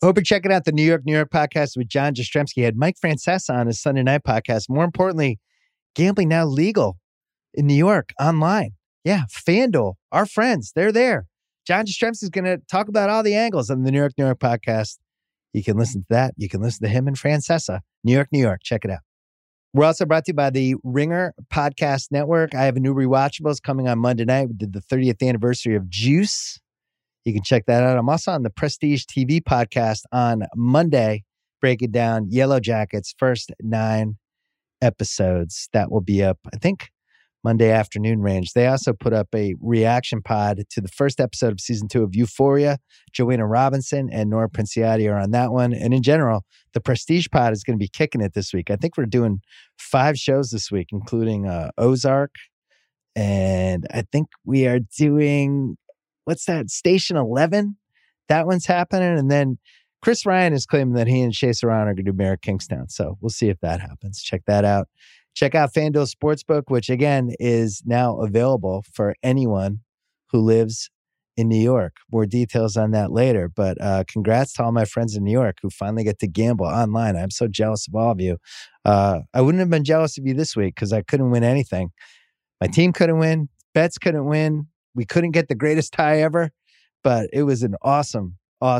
Hope you're checking out the New York podcast with John Jastrzemski. Had Mike Francesa on his Sunday night podcast. More importantly, gambling now legal in New York online. Yeah, FanDuel, our friends, they're there. John Jastrzemski is going to talk about all the angles on the New York podcast. You can listen to that. You can listen to him and Francesa. New York. Check it out. We're also brought to you by the Ringer Podcast Network. I have a new Rewatchables coming on Monday night. We did the 30th anniversary of Juice. You can check that out. I'm also on the Prestige TV podcast on Monday, breaking down Yellow Jackets' first 9 episodes. That will be up, I think, Monday afternoon range. They also put up a reaction pod to the first episode of season 2 of Euphoria. Joanna Robinson and Nora Princiati are on that one. And in general, the Prestige pod is going to be kicking it this week. I think we're doing 5 shows this week, including Ozark. And I think we are doing... what's that? Station 11? That one's happening. And then Chris Ryan is claiming that he and Shea Serrano are going to do Mayor of Kingstown. So we'll see if that happens. Check that out. Check out FanDuel Sportsbook, which again is now available for anyone who lives in New York. More details on that later. But congrats to all my friends in New York who finally get to gamble online. I'm so jealous of all of you. I wouldn't have been jealous of you this week because I couldn't win anything. My team couldn't win. Bets couldn't win. We couldn't get the greatest tie ever, but it was an awesome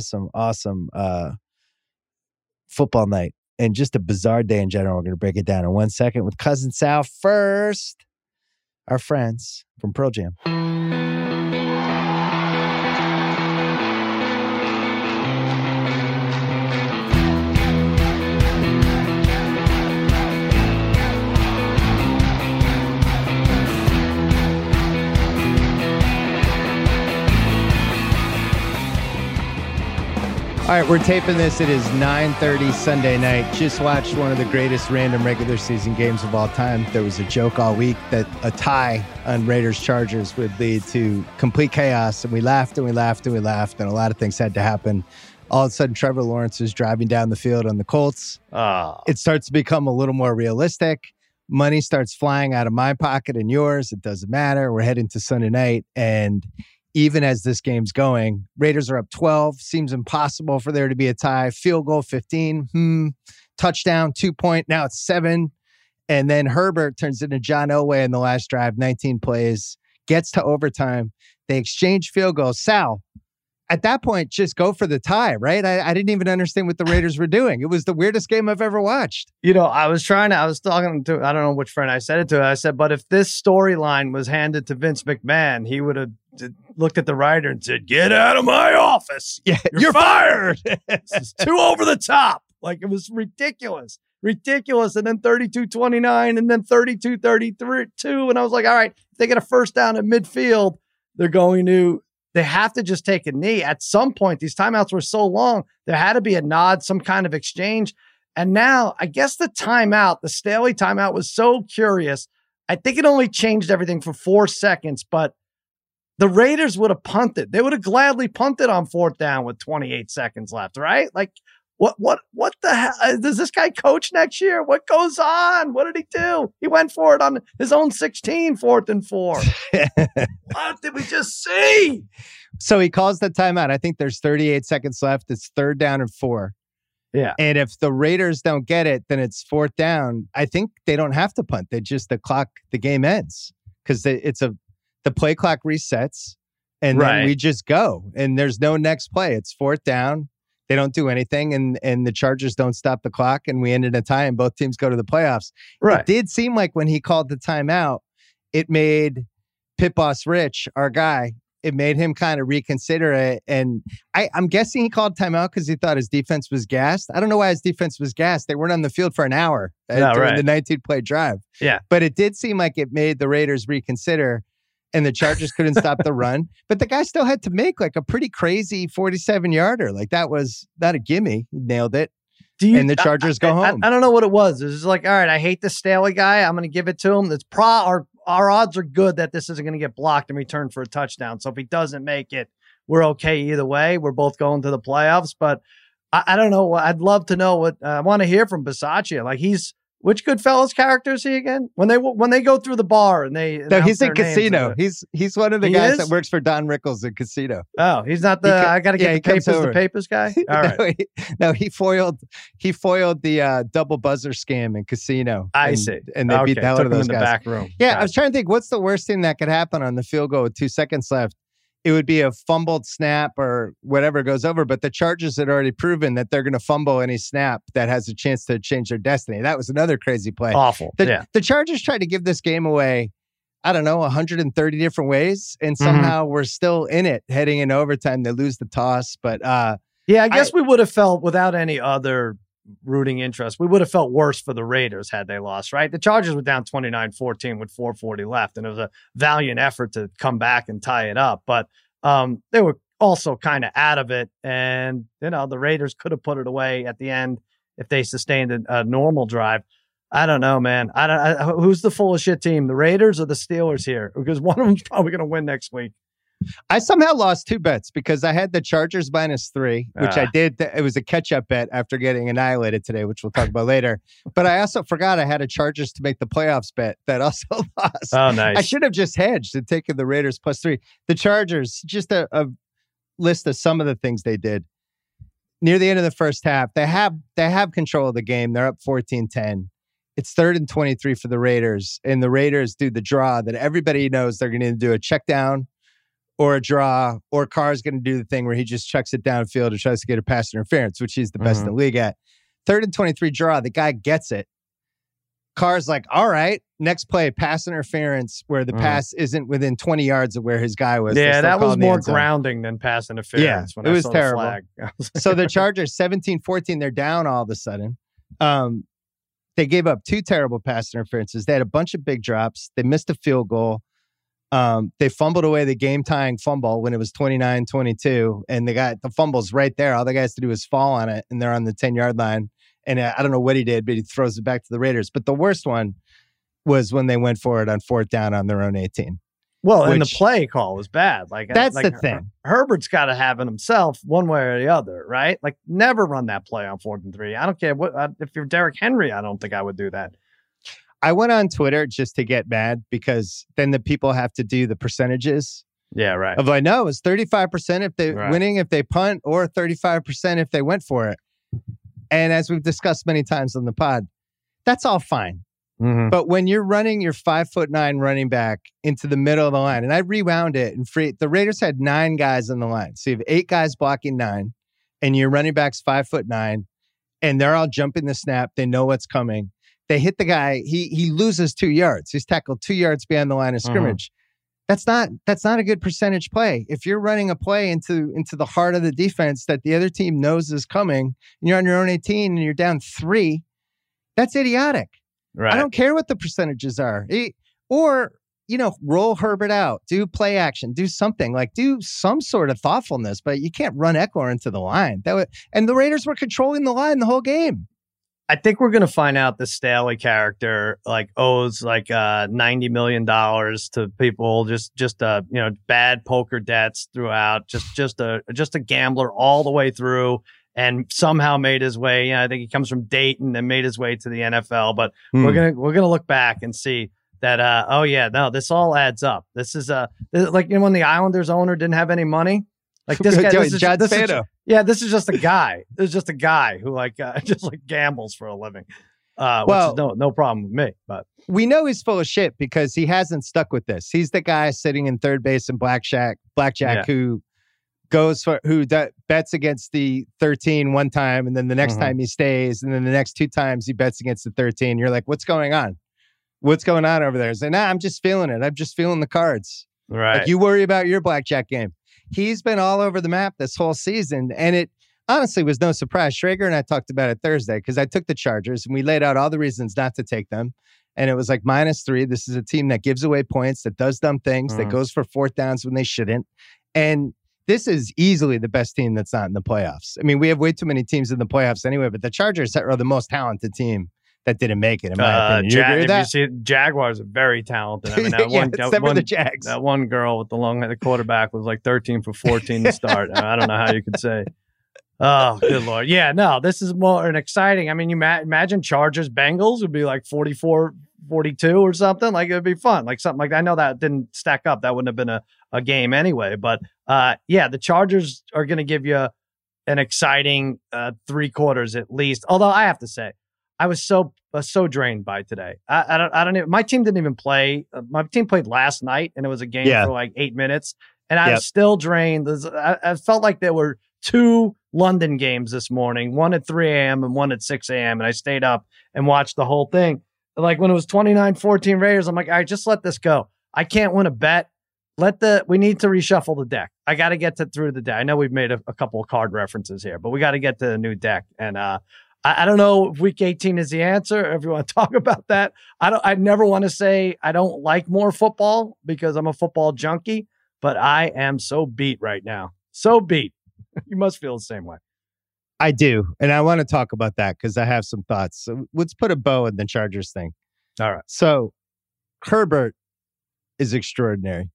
football night and just a bizarre day in general. We're going to break it down in 1 second with Cousin Sal. First, our friends from Pearl Jam. All right, we're taping this. It is 9:30 Sunday night. Just watched one of the greatest random regular season games of all time. There was a joke all week that a tie on Raiders-Chargers would lead to complete chaos. And we laughed and we laughed and we laughed. And a lot of things had to happen. All of a sudden, Trevor Lawrence is driving down the field on the Colts. It starts to become a little more realistic. Money starts flying out of my pocket and yours. It doesn't matter. We're heading to Sunday night. And even as this game's going, Raiders are up 12. Seems impossible for there to be a tie. Field goal 15. Touchdown 2 point. Now it's 7. And then Herbert turns into John Elway in the last drive. 19 plays. Gets to overtime. They exchange field goals. Sal, at that point, just go for the tie, right? I didn't even understand what the Raiders were doing. It was the weirdest game I've ever watched. You know, I was talking to, I don't know which friend I said it to. I said, but if this storyline was handed to Vince McMahon, he would have looked at the writer and said, "Get out of my office. Yeah, you're fired." This is too over the top. Like, it was ridiculous. And then 32-29 and then 32-33. And I was like, all right, if they get a first down at midfield, they have to just take a knee. At some point, these timeouts were so long, there had to be a nod, some kind of exchange. And now, I guess the Staley timeout was so curious. I think it only changed everything for 4 seconds, but the Raiders would have punted. They would have gladly punted on 4th down with 28 seconds left, right? Like, what the hell? Does this guy coach next year? What goes on? What did he do? He went for it on his own 16, 4th and 4. What did we just see? So he calls the timeout. I think there's 38 seconds left. It's 3rd down and 4. Yeah. And if the Raiders don't get it, then it's 4th down. I think they don't have to punt. The game ends because the play clock resets and then we just go and there's no next play. It's 4th down. They don't do anything and the Chargers don't stop the clock and we end in a tie and both teams go to the playoffs. Right. It did seem like when he called the timeout, it made Pit Boss Rich, our guy, it made him kind of reconsider it. And I'm guessing he called timeout because he thought his defense was gassed. I don't know why his defense was gassed. They weren't on the field for an hour during the 19-play drive. Yeah. But it did seem like it made the Raiders reconsider and the Chargers couldn't stop the run. But the guy still had to make like a pretty crazy 47-yarder. Like that was not a gimme. He nailed it. And the Chargers go home. I don't know what it was. It was like, all right, I hate the Staley guy. I'm going to give it to him. Our odds are good that this isn't going to get blocked and returned for a touchdown. So if he doesn't make it, we're okay either way. We're both going to the playoffs. But I don't know. I'd love to know what I want to hear from Bisaccia. Like Which Goodfellas character is he again? When they go through the bar and they no, he's in Casino. He's one of the guys that works for Don Rickles in Casino. Oh, he's not the I got to get the papers. The papers guy. All right. He foiled the double buzzer scam in Casino. I see. And they beat that one of those guys. In the back room. Yeah, I was trying to think what's the worst thing that could happen on the field goal with 2 seconds left. It would be a fumbled snap or whatever goes over, but the Chargers had already proven that they're going to fumble any snap that has a chance to change their destiny. That was another crazy play. Awful. The Chargers tried to give this game away, I don't know, 130 different ways, and somehow we're still in it heading into overtime. They lose the toss, but I guess we would have felt without any other rooting interest, we would have felt worse for the Raiders had they lost, right? The Chargers were down 29-14 with 4:40 left, and it was a valiant effort to come back and tie it up. But they were also kind of out of it, and the Raiders could have put it away at the end if they sustained a normal drive. I don't know, man. Who's the full of shit team, the Raiders or the Steelers here? Because one of them's probably going to win next week. I somehow lost 2 bets because I had the Chargers -3, which I did. It was a catch-up bet after getting annihilated today, which we'll talk about later. But I also forgot I had a Chargers to make the playoffs bet that also lost. Oh, nice. I should have just hedged and taken the Raiders +3. The Chargers, just a list of some of the things they did. Near the end of the first half, they have control of the game. They're up 14-10. It's 3rd and 23 for the Raiders, and the Raiders do the draw that everybody knows they're going to do a check down or a draw, or Carr's going to do the thing where he just chucks it downfield and tries to get a pass interference, which he's the best in the league at. 3rd and 23 draw, the guy gets it. Carr's like, all right, next play, pass interference where the pass isn't within 20 yards of where his guy was. Yeah, that was more grounding than pass interference. Yeah, it was terrible. So the Chargers, 17-14, they're down all of a sudden. They gave up 2 terrible pass interferences. They had a bunch of big drops. They missed a field goal. They fumbled away the game-tying fumble when it was 29-22, and the fumble's right there. All the guy has to do is fall on it, and they're on the 10-yard line. And I don't know what he did, but he throws it back to the Raiders. But the worst one was when they went for it on 4th down on their own 18. Well, and the play call was bad. That's the thing. Herbert's got to have it himself one way or the other, right? Like, never run that play on 4th and 3. I don't care if you're Derrick Henry, I don't think I would do that. I went on Twitter just to get mad because then the people have to do the percentages. Yeah, right. Of no, it's 35% if they're winning if they punt, or 35% if they went for it. And as we've discussed many times on the pod, that's all fine. Mm-hmm. But when you're running your 5'9" running back into the middle of the line, and I rewound it and the Raiders had 9 guys on the line. So you have 8 guys blocking 9, and your running back's 5'9", and they're all jumping the snap. They know what's coming. They hit the guy. He loses 2 yards. He's tackled 2 yards behind the line of scrimmage. That's not a good percentage play. If you're running a play into the heart of the defense that the other team knows is coming, and you're on your own 18 and you're down 3, that's idiotic. Right. I don't care what the percentages are. Roll Herbert out, do play action, do something, do some sort of thoughtfulness, but you can't run Eckler into the line. And the Raiders were controlling the line the whole game. I think we're going to find out the Staley character owes $90 million to people, just bad poker debts throughout, just a gambler all the way through, and somehow made his way. I think he comes from Dayton and made his way to the NFL. But we're gonna look back and see that this all adds up. This is when the Islanders owner didn't have any money. This guy, this is just a guy. This is just a guy who gambles for a living. Which is no problem with me. But we know he's full of shit because he hasn't stuck with this. He's the guy sitting in third base in blackjack who bets against the 13 one time, and then the next time he stays, and then the next 2 times he bets against the 13. You're like, what's going on? What's going on over there? He's like, I'm just feeling it. I'm just feeling the cards. Right. You worry about your blackjack game. He's been all over the map this whole season, and it honestly was no surprise. Schrager and I talked about it Thursday because I took the Chargers, and we laid out all the reasons not to take them. And it was -3. This is a team that gives away points, that does dumb things, that goes for 4th downs when they shouldn't. And this is easily the best team that's not in the playoffs. I mean, we have way too many teams in the playoffs anyway, but the Chargers are the most talented team that didn't make it, in my opinion. You agree with that? You see, Jaguars are very talented. I mean, the Jags. That one girl with the long hair, the quarterback, was 13 for 14 to start. I don't know how you could say. Oh, good Lord. Yeah, no, this is more an exciting. I mean, you imagine Chargers Bengals would be like 44-42 or something. Like, it'd be fun. Like something like that. I know that didn't stack up. That wouldn't have been a game anyway. But yeah, the Chargers are going to give you an exciting 3 quarters at least. Although I have to say, I was so drained by today. I don't even, my team didn't even play. My team played last night and it was a game for like 8 minutes. And I was still drained. I felt like there were 2 London games this morning, one at 3 a.m. and one at 6 a.m. And I stayed up and watched the whole thing. Like when it was 29-14 Raiders, I'm like, all right, just let this go. I can't win a bet. We need to reshuffle the deck. I got to get through the deck. I know we've made a couple of card references here, but we got to get to the new deck. And I don't know if week 18 is the answer, or if you want to talk about that. I never want to say I don't like more football because I'm a football junkie, but I am so beat right now. So beat. You must feel the same way. I do. And I want to talk about that because I have some thoughts. So let's put a bow in the Chargers thing. All right. So Herbert is extraordinary.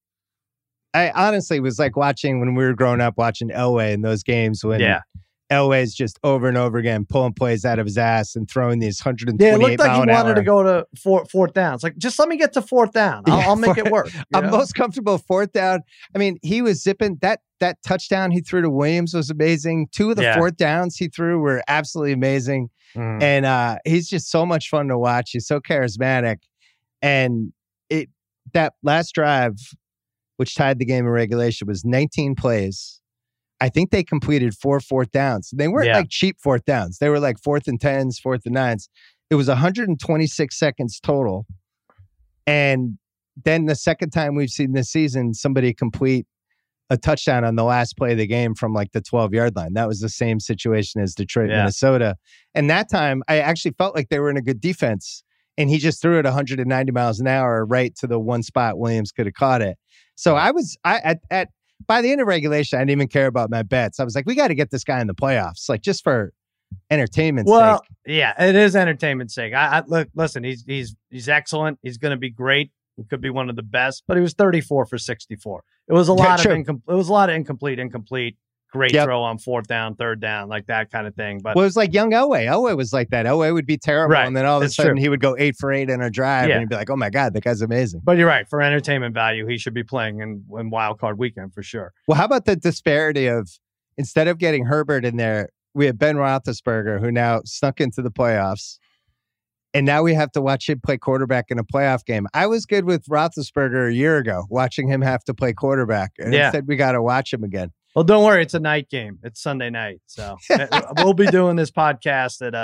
I honestly was like watching when we were growing up, watching Elway in those games when Elway's just over and over again pulling plays out of his ass and throwing these 128 it looked like he wanted to go to fourth down. It's like, just let me get to fourth down. I'll make it work. I'm most comfortable fourth down. I mean, he was zipping that touchdown he threw to Williams was amazing. 2 of the fourth downs he threw were absolutely amazing. And he's just so much fun to watch. He's so charismatic. And that last drive, which tied the game in regulation, was 19 plays. I think they completed 4 fourth downs. They weren't like cheap fourth downs. They were like 4th and 10s, 4th and 9s. It was 126 seconds total. And then the second time we've seen this season, somebody complete a touchdown on the last play of the game from like the 12-yard line. That was the same situation as Detroit, Minnesota. And that time, I actually felt like they were in a good defense. And he just threw it 190 miles an hour right to the one spot Williams could have caught it. So by the end of regulation, I didn't even care about my bets. I was like, we got to get this guy in the playoffs, like just for entertainment's sake. Yeah, it is entertainment's sake. Look, listen, he's excellent. He's going to be great. He could be one of the best, but he was 34 for 64. It was a lot of incomplete. Great throw on 4th down, 3rd down, like that kind of thing. But it was like young Elway. Elway was like that. Elway would be terrible, and then all of a sudden he would go 8 for 8 in a drive, and you'd be like, "Oh my God, that guy's amazing." But you're right. For entertainment value, he should be playing in Wild Card Weekend for sure. Well, how about the disparity of instead of getting Herbert in there, we have Ben Roethlisberger, who now snuck into the playoffs, and now we have to watch him play quarterback in a playoff game. I was good with Roethlisberger a year ago, watching him have to play quarterback, and instead we got to watch him again. Well, don't worry. It's a night game. It's Sunday night. So we'll be doing this podcast at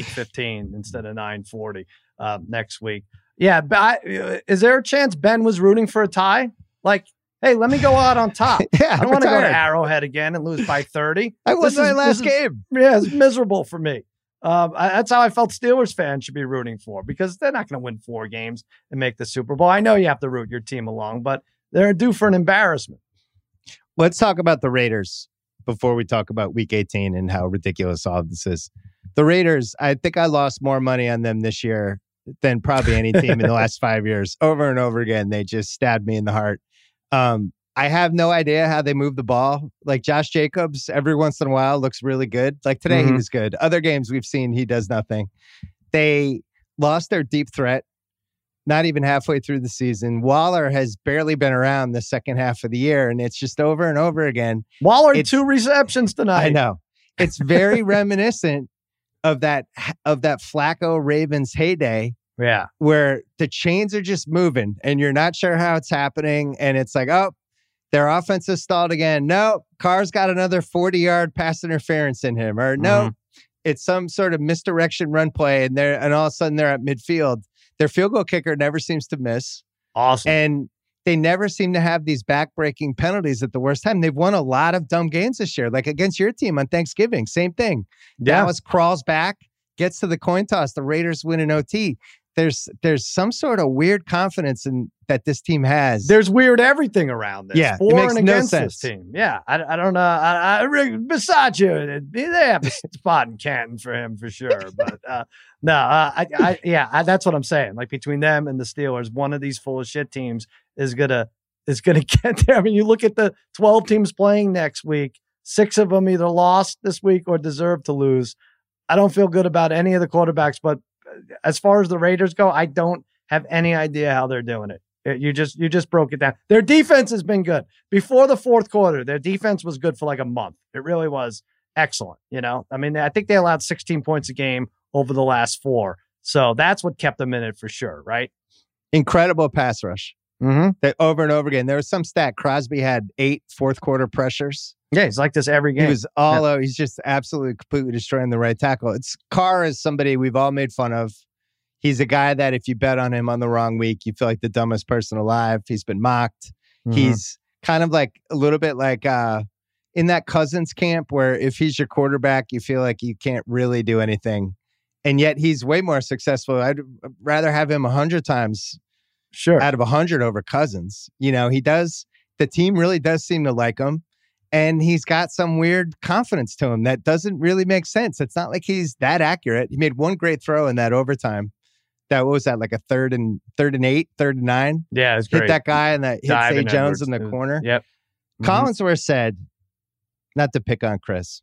8:15 instead of 9:40 next week. Yeah. Is there a chance Ben was rooting for a tie? Like, hey, let me go out on top. I don't want to go to Arrowhead again and lose by 30. I won my last game. Yeah, it's miserable for me. That's how I felt Steelers fans should be rooting for, because they're not going to win 4 games and make the Super Bowl. I know you have to root your team along, but they're due for an embarrassment. Let's talk about the Raiders before we talk about week 18 and how ridiculous all of this is. The Raiders, I think I lost more money on them this year than probably any team in the last 5 years. Over and over again, they just stabbed me in the heart. I have no idea how they move the ball. Like Josh Jacobs, every once in a while looks really good. Like today, he was good. Other games we've seen, he does nothing. They lost their deep threat. Not even halfway through the season. Waller has barely been around the second half of the year, and it's just over and over again. Waller, 2 receptions tonight. I know. It's very reminiscent of that Flacco Ravens heyday. Yeah. Where the chains are just moving, and you're not sure how it's happening, and it's like, oh, their offense is stalled again. No, Carr's got another 40-yard pass interference in him. Or no, it's some sort of misdirection run play, and all of a sudden they're at midfield. Their field goal kicker never seems to miss. Awesome. And they never seem to have these back-breaking penalties at the worst time. They've won a lot of dumb games this year, like against your team on Thanksgiving. Same thing. Dallas crawls back, gets to the coin toss. The Raiders win an OT. There's some sort of weird confidence in that this team has. There's weird everything around this. Yeah, for it makes and no against sense. this team. Yeah, I don't know. Besides you, they have a spot in Canton for him for sure. But that's what I'm saying. Like between them and the Steelers, one of these full of shit teams is gonna get there. I mean, you look at the 12 teams playing next week. 6 of them either lost this week or deserve to lose. I don't feel good about any of the quarterbacks, but as far as the Raiders go, I don't have any idea how they're doing it. You just broke it down. Their defense has been good. Before the fourth quarter, their defense was good for like a month. It really was excellent. I mean, I think they allowed 16 points a game over the last 4. So that's what kept them in it for sure, right? Incredible pass rush. Mm-hmm. That over and over again. There was some stat. Crosby had 8 fourth quarter pressures. Yeah, he's like this every game. He was he's just absolutely completely destroying the right tackle. Carr is somebody we've all made fun of. He's a guy that if you bet on him on the wrong week, you feel like the dumbest person alive. He's been mocked. Mm-hmm. He's kind of like a little bit like in that Cousins camp where if he's your quarterback, you feel like you can't really do anything. And yet he's way more successful. I'd rather have him 100 times out of 100 over Cousins. The team really does seem to like him. And he's got some weird confidence to him that doesn't really make sense. It's not like he's that accurate. He made one great throw in that overtime. What was that, like a 3rd and 8, 3rd and 9? Yeah, it was great. Hit that guy and that hit Zay Jones in the corner. Yep. Collinsworth said, not to pick on Chris,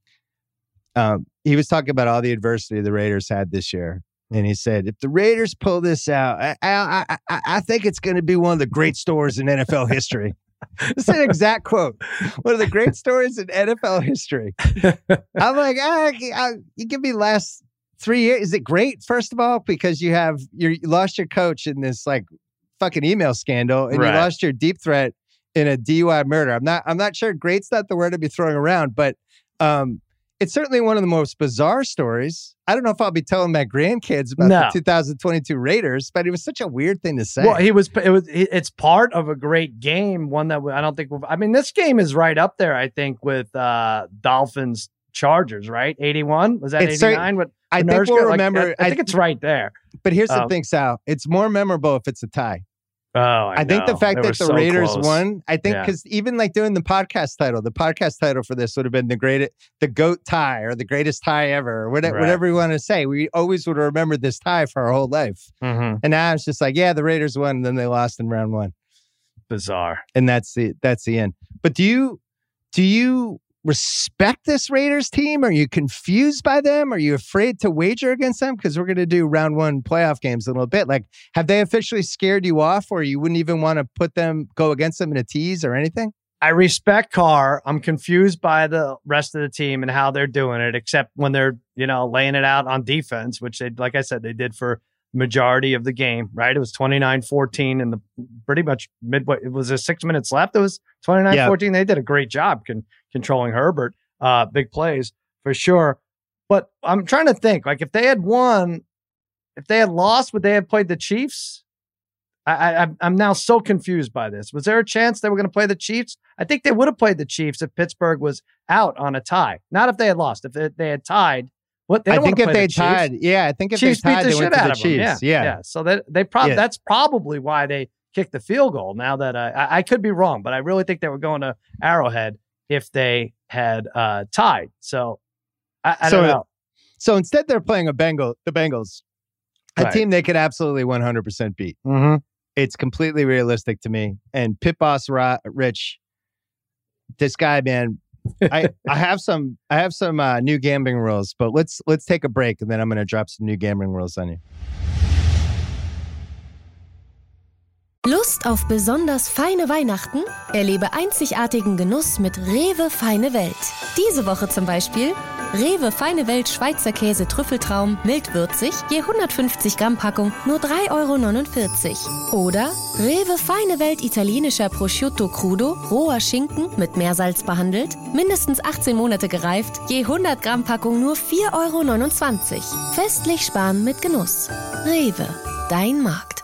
he was talking about all the adversity the Raiders had this year. And he said, if the Raiders pull this out, I think it's going to be one of the great stories in NFL history. It's an exact quote. One of the great stories in NFL history. I'm like, you give me last 3 years. Is it great, first of all, because you lost your coach in this like fucking email scandal and you lost your deep threat in a DUI murder. I'm not sure great's not the word to be throwing around, but it's certainly one of the most bizarre stories. I don't know if I'll be telling my grandkids about the 2022 Raiders, but it was such a weird thing to say. Well, it's part of a great game. One that I don't think this game is right up there, I think, with Dolphins Chargers, right? 81? Was that 89? I think we'll remember. I think it's right there. But here's the thing, Sal. It's more memorable if it's a tie. Oh, I think the fact that the Raiders won, I think because even like doing the podcast title for this would have been the GOAT tie or the greatest tie ever, or whatever you want to say. We always would have remembered this tie for our whole life. Mm-hmm. And now it's just like, yeah, the Raiders won, and then they lost in round 1. Bizarre. And that's the end. But do you respect this Raiders team? Are you confused by them? Are you afraid to wager against them? Because we're going to do round 1 playoff games in a little bit. Like, have they officially scared you off, or you wouldn't even want to go against them in a tease or anything? I respect Carr. I'm confused by the rest of the team and how they're doing it, except when they're, laying it out on defense, which they, like I said, they did for majority of the game, right? It was 29-14 in the pretty much midway. It was 6 minutes left. It was 29-14. They did a great job controlling Herbert. Big plays for sure. But I'm trying to think, like, if they had lost, would they have played the Chiefs? I'm now so confused by this. Was there a chance they were going to play the Chiefs? I think they would have played the Chiefs if Pittsburgh was out on a tie. Not if they had lost. If they had tied, I think if they tied, I think if they tied, they went to the Chiefs. Yeah. So that's probably why they kicked the field goal. Now that I could be wrong, but I really think they were going to Arrowhead if they had tied. So I don't know. So instead, they're playing the Bengals, a team they could absolutely 100% beat. Mm-hmm. It's completely realistic to me. And Pit Boss Rich, this guy, man. I have some new gambling rules, but let's take a break and then I'm going to drop some new gambling rules on you. Lust auf besonders feine Weihnachten? Erlebe einzigartigen Genuss mit Rewe Feine Welt. Diese Woche zum Beispiel Rewe Feine Welt Schweizer Käse Trüffeltraum mildwürzig, je 150 Gramm Packung nur 3,49 €. Oder Rewe Feine Welt italienischer Prosciutto Crudo, roher Schinken mit Meersalz behandelt, mindestens 18 Monate gereift, je 100 Gramm Packung nur 4,29 €. Festlich sparen mit Genuss. Rewe, dein Markt.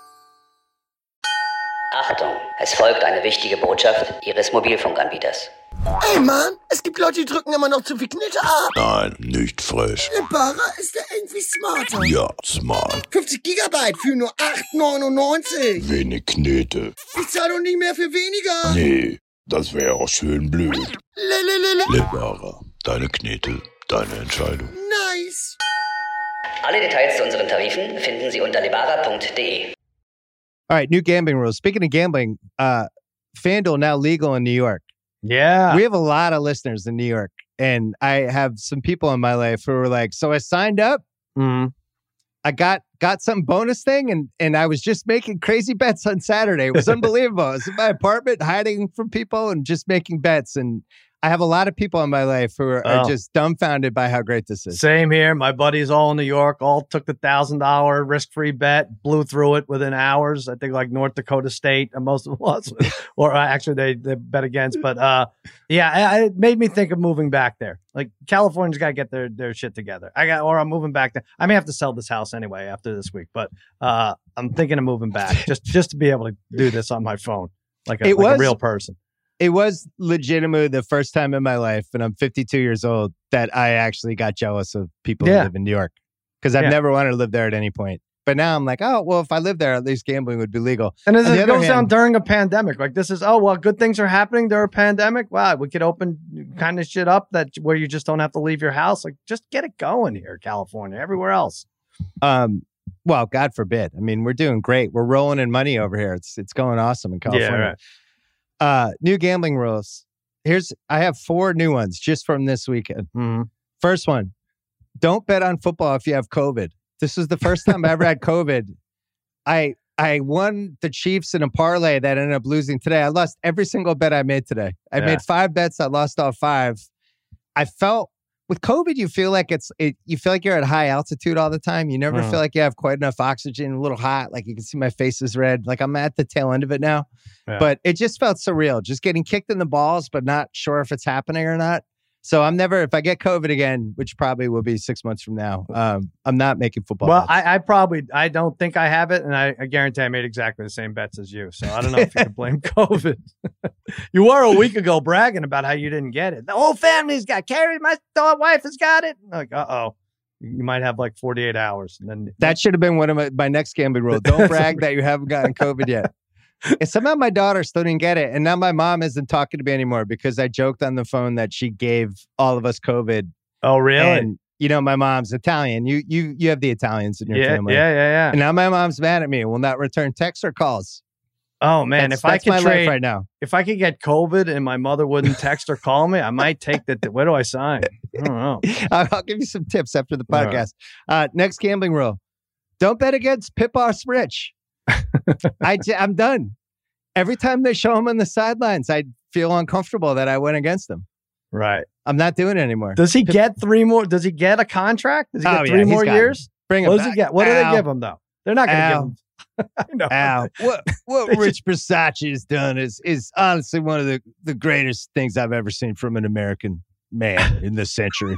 Achtung, es folgt eine wichtige Botschaft Ihres Mobilfunkanbieters. Ey Mann, es gibt Leute, die drücken immer noch zu viel Knete ab. Nein, nicht frech. Lebara ist ja irgendwie smarter. Ja, smart. 50 Gigabyte für nur 8,99. Wenig Knete. Ich zahle doch nicht mehr für weniger. Nee, das wäre auch schön blöd. Lebara, deine Knete, deine Entscheidung. Nice. Alle Details zu unseren Tarifen finden Sie unter lebara.de. All right, new gambling rules. Speaking of gambling, FanDuel now legal in New York. Yeah. We have a lot of listeners in New York, and I have some people in my life who were like, so I signed up. Mhm. I got some bonus thing, and I was just making crazy bets on Saturday. It was unbelievable. I was in my apartment hiding from people and just making bets. And I have a lot of people in my life who are just dumbfounded by how great this is. Same here. My buddies all in New York all took the $1,000 risk-free bet, blew through it within hours. I think like North Dakota State, and most of us, or actually they bet against. But it made me think of moving back there. Like California's got to get their shit together. I'm moving back there. I may have to sell this house anyway after this week, but I'm thinking of moving back just to be able to do this on my phone like a real person. It was legitimately the first time in my life, and I'm 52 years old, that I actually got jealous of people who live in New York, because I've never wanted to live there at any point. But now I'm like, oh, well, if I lived there, at least gambling would be legal. And as it goes down during a pandemic, like this is, good things are happening during a pandemic. Wow, we could open kind of shit up where you just don't have to leave your house. Like, just get it going here, California, everywhere else. Well, God forbid. I mean, we're doing great. We're rolling in money over here. It's going awesome in California. Yeah, right. New gambling rules. I have 4 new ones just from this weekend. Mm-hmm. First one, don't bet on football if you have COVID. This was the first time I ever had COVID. I won the Chiefs in a parlay that ended up losing today. I lost every single bet I made today. I made 5 bets. I lost all 5. I felt with COVID, you feel like you feel like you're at high altitude all the time. You never feel like you have quite enough oxygen, a little hot. Like you can see my face is red. Like I'm at the tail end of it now. Yeah. But it just felt surreal. Just getting kicked in the balls, but not sure if it's happening or not. So if I get COVID again, which probably will be 6 months from now, I'm not making football bets. Well, I don't think I have it. And I guarantee I made exactly the same bets as you. So I don't know if you can blame COVID. You were a week ago bragging about how you didn't get it. The whole family's got carried. My wife has got it. Like, you might have like 48 hours. And then that should have been one of my next gambling rules. Don't brag that you haven't gotten COVID yet. And somehow my daughter still didn't get it. And now my mom isn't talking to me anymore because I joked on the phone that she gave all of us COVID. Oh, really? And, my mom's Italian. You have the Italians in your family. Yeah. And now my mom's mad at me and will not return texts or calls. Oh, man. That's my life right now. If I could get COVID and my mother wouldn't text or call me, I might take that. Where do I sign? I don't know. I'll give you some tips after the podcast. Next gambling rule. Don't bet against Pip-Off Rich. I'm done. Every time they show him on the sidelines, I feel uncomfortable that I went against him. Right. I'm not doing it anymore. Does he get 3 more? Does he get a contract? Does he get 3 more years? Bring him. What does he get? What do they give him though? They're not going to give him. I know. Al, what Rich Bisaccia has done is honestly one of the greatest things I've ever seen from an American man in this century.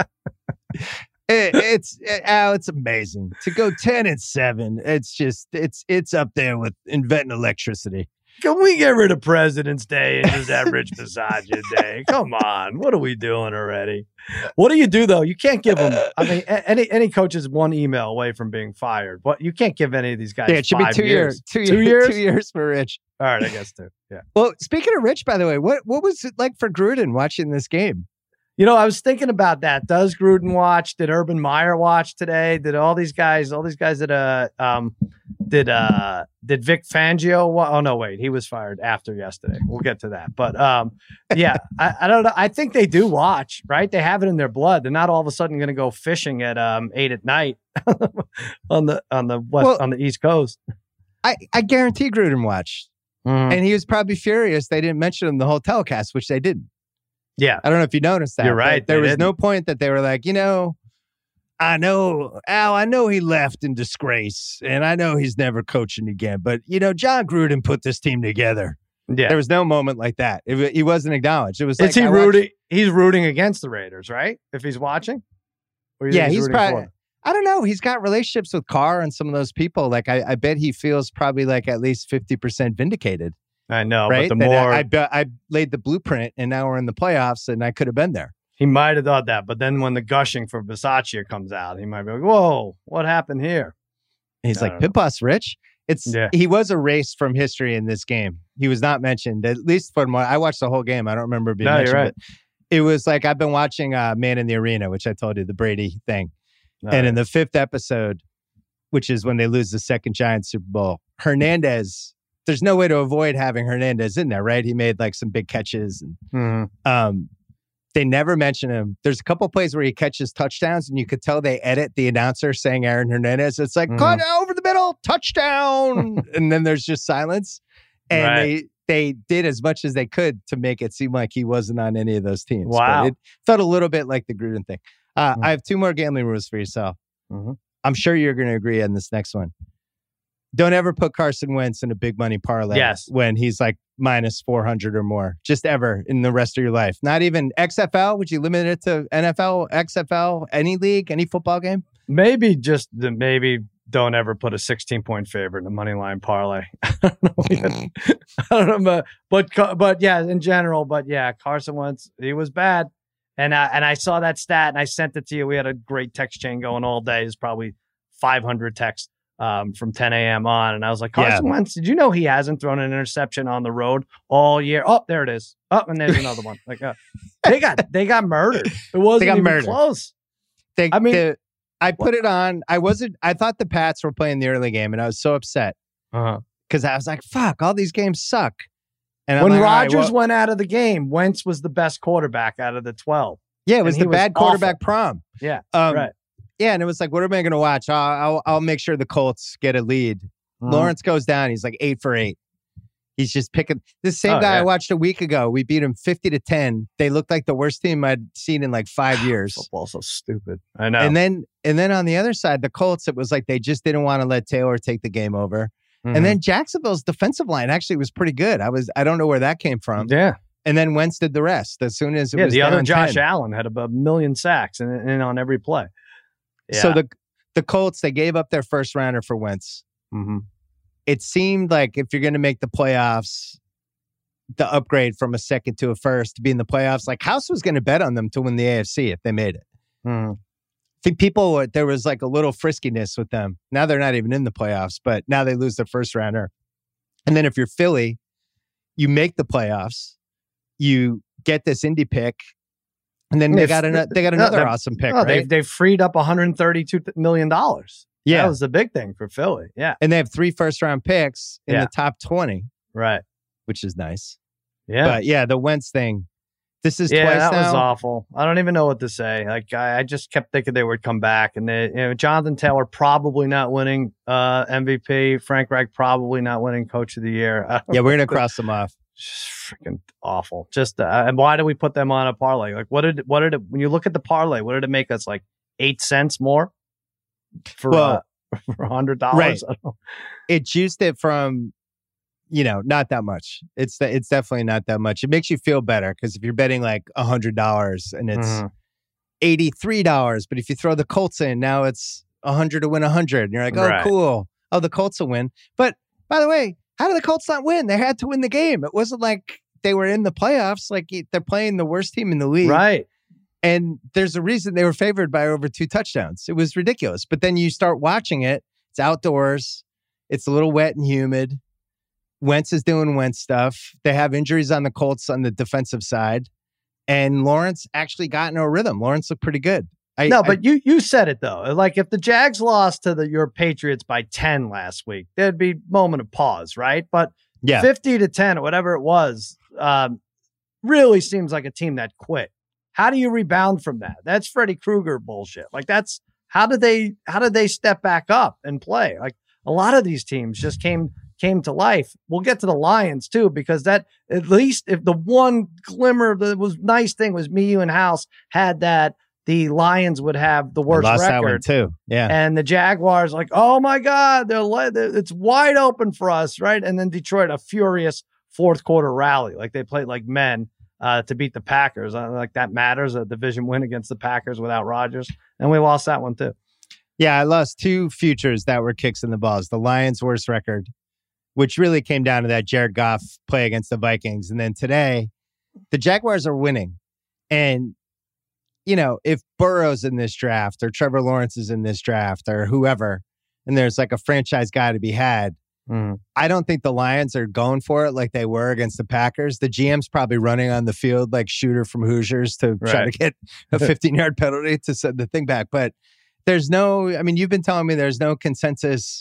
It's amazing to go 10-7. It's up there with inventing electricity. Can we get rid of President's Day and just have Rich Bisaccia Day? Come on, what are we doing already? What do you do though? You can't give them. I mean, any coach is 1 email away from being fired. But you can't give any of these guys. Yeah, it should be 2 years. 2 years. 2 years for Rich. All right, I guess 2. Yeah. Well, speaking of Rich, by the way, what was it like for Gruden watching this game? I was thinking about that. Does Gruden watch? Did Urban Meyer watch today? Did all these guys that did Vic Fangio? Oh no, wait, he was fired after yesterday. We'll get to that. But yeah, I don't know. I think they do watch, right? They have it in their blood. They're not all of a sudden going to go fishing at 8 at night on the East Coast. I guarantee Gruden watched, and he was probably furious they didn't mention him the whole telecast, which they didn't. Yeah. I don't know if you noticed that. You're right. There was no point that they were like, I know, Al, I know he left in disgrace and I know he's never coaching again, but John Gruden put this team together. Yeah. There was no moment like that. He wasn't acknowledged. It was like, he rooting? He's rooting against the Raiders, right? If he's watching? Yeah, he's probably, I don't know. He's got relationships with Carr and some of those people. Like I bet he feels probably like at least 50% vindicated. I know, right? But the more I laid the blueprint, and now we're in the playoffs, and I could have been there. He might have thought that, but then when the gushing for Bisaccia comes out, he might be like, "Whoa, what happened here?" He's like, "Pip-Off Rich." He was erased from history in this game. He was not mentioned, at least for more. I watched the whole game. I don't remember being mentioned. You're right. It was like I've been watching Man in the Arena, which I told you, the Brady thing, and in the 5th episode, which is when they lose the second Giants Super Bowl, Hernandez there's no way to avoid having Hernandez in there, right? He made like some big catches. And, they never mention him. There's a couple plays where he catches touchdowns, and you could tell they edit the announcer saying Aaron Hernandez. It's like, cut over the middle, touchdown. And then there's just silence. And they did as much as they could to make it seem like he wasn't on any of those teams. Wow. But it felt a little bit like the Gruden thing. I have 2 more gambling rules for yourself. I'm sure you're going to agree on this next one. Don't ever put Carson Wentz in a big money parlay when he's like minus 400 or more, just ever in the rest of your life. Not even XFL. Would you limit it to NFL, XFL, any league, any football game? Maybe don't ever put a 16-point favorite in a money line parlay. I don't know, but yeah, in general, but yeah, Carson Wentz, he was bad. And I saw that stat and I sent it to you. We had a great text chain going all day. It's probably 500 texts from 10 a.m. on. And I was like, Carson Wentz, did you know he hasn't thrown an interception on the road all year? Oh, there it is. Oh, and there's another one. Like they got murdered. It wasn't even close. I put it on. I thought the Pats were playing the early game, and I was so upset because I was like, fuck, all these games suck. And when Rodgers went out of the game, Wentz was the best quarterback out of the 12. Yeah, it was the bad quarterback prom. Yeah, right. Yeah, and it was like, what am I going to watch? I'll make sure the Colts get a lead. Lawrence goes down. He's like 8 for 8. He's just picking this same guy I watched a week ago. We beat him 50-10. They looked like the worst team I'd seen in like 5 years. Football's so stupid. I know. And then on the other side, the Colts, it was like they just didn't want to let Taylor take the game over. And then Jacksonville's defensive line actually was pretty good. I don't know where that came from. Yeah. And then Wentz did the rest as soon as it was the other down Josh 10. Allen had about 1 million sacks and on every play. Yeah. So the Colts, they gave up their first rounder for Wentz. It seemed like if you're going to make the playoffs, the upgrade from a second to a first to be in the playoffs, like House was going to bet on them to win the AFC if they made it. I think there was like a little friskiness with them. Now they're not even in the playoffs, but now they lose their first rounder. And then if you're Philly, you make the playoffs, you get this Indy pick, and then they got another awesome pick, right? They freed up $132 million. Yeah. That was the big thing for Philly. Yeah. And they have 3 first-round picks in the top 20. Right. Which is nice. Yeah. But yeah, the Wentz thing. This is twice that now. Was awful. I don't even know what to say. Like I just kept thinking they would come back, and Jonathan Taylor probably not winning MVP. Frank Reich probably not winning Coach of the Year. Yeah, we're gonna cross them off. Just freaking awful. Just and why did we put them on a parlay? Like what did it? When you look at the parlay, what did it make us like 8 cents more for $100? Right. It juiced it from. Not that much. It's definitely not that much. It makes you feel better because if you're betting like $100 and it's $83, but if you throw the Colts in, now it's $100 to win $100. And you're like, oh, cool. Oh, the Colts will win. But by the way, how did the Colts not win? They had to win the game. It wasn't like they were in the playoffs. Like they're playing the worst team in the league. Right. And there's a reason they were favored by over 2 touchdowns. It was ridiculous. But then you start watching it. It's outdoors. It's a little wet and humid. Wentz is doing Wentz stuff. They have injuries on the Colts on the defensive side. And Lawrence actually got into a rhythm. Lawrence looked pretty good. But you said it, though. Like, if the Jags lost to your Patriots by 10 last week, there'd be a moment of pause, right? But 50-10 or whatever it was really seems like a team that quit. How do you rebound from that? That's Freddy Krueger bullshit. Like, that's how did they step back up and play? Like, a lot of these teams just came to life. We'll get to the Lions too, because that, at least if the one glimmer that was nice thing was me, you, and House had that the Lions would have the worst record that one too. Yeah. And the Jaguars like, oh my God, it's wide open for us. Right. And then Detroit, a furious fourth quarter rally. Like they played like men to beat the Packers. Like that matters, a division win against the Packers without Rodgers. And we lost that one too. Yeah. I lost 2 futures that were kicks in the balls. The Lions' worst record, which really came down to that Jared Goff play against the Vikings. And then today, the Jaguars are winning. And, if Burrow's in this draft or Trevor Lawrence is in this draft or whoever, and there's like a franchise guy to be had, I don't think the Lions are going for it like they were against the Packers. The GM's probably running on the field like Shooter from Hoosiers to try to get a 15-yard penalty to send the thing back. But you've been telling me there's no consensus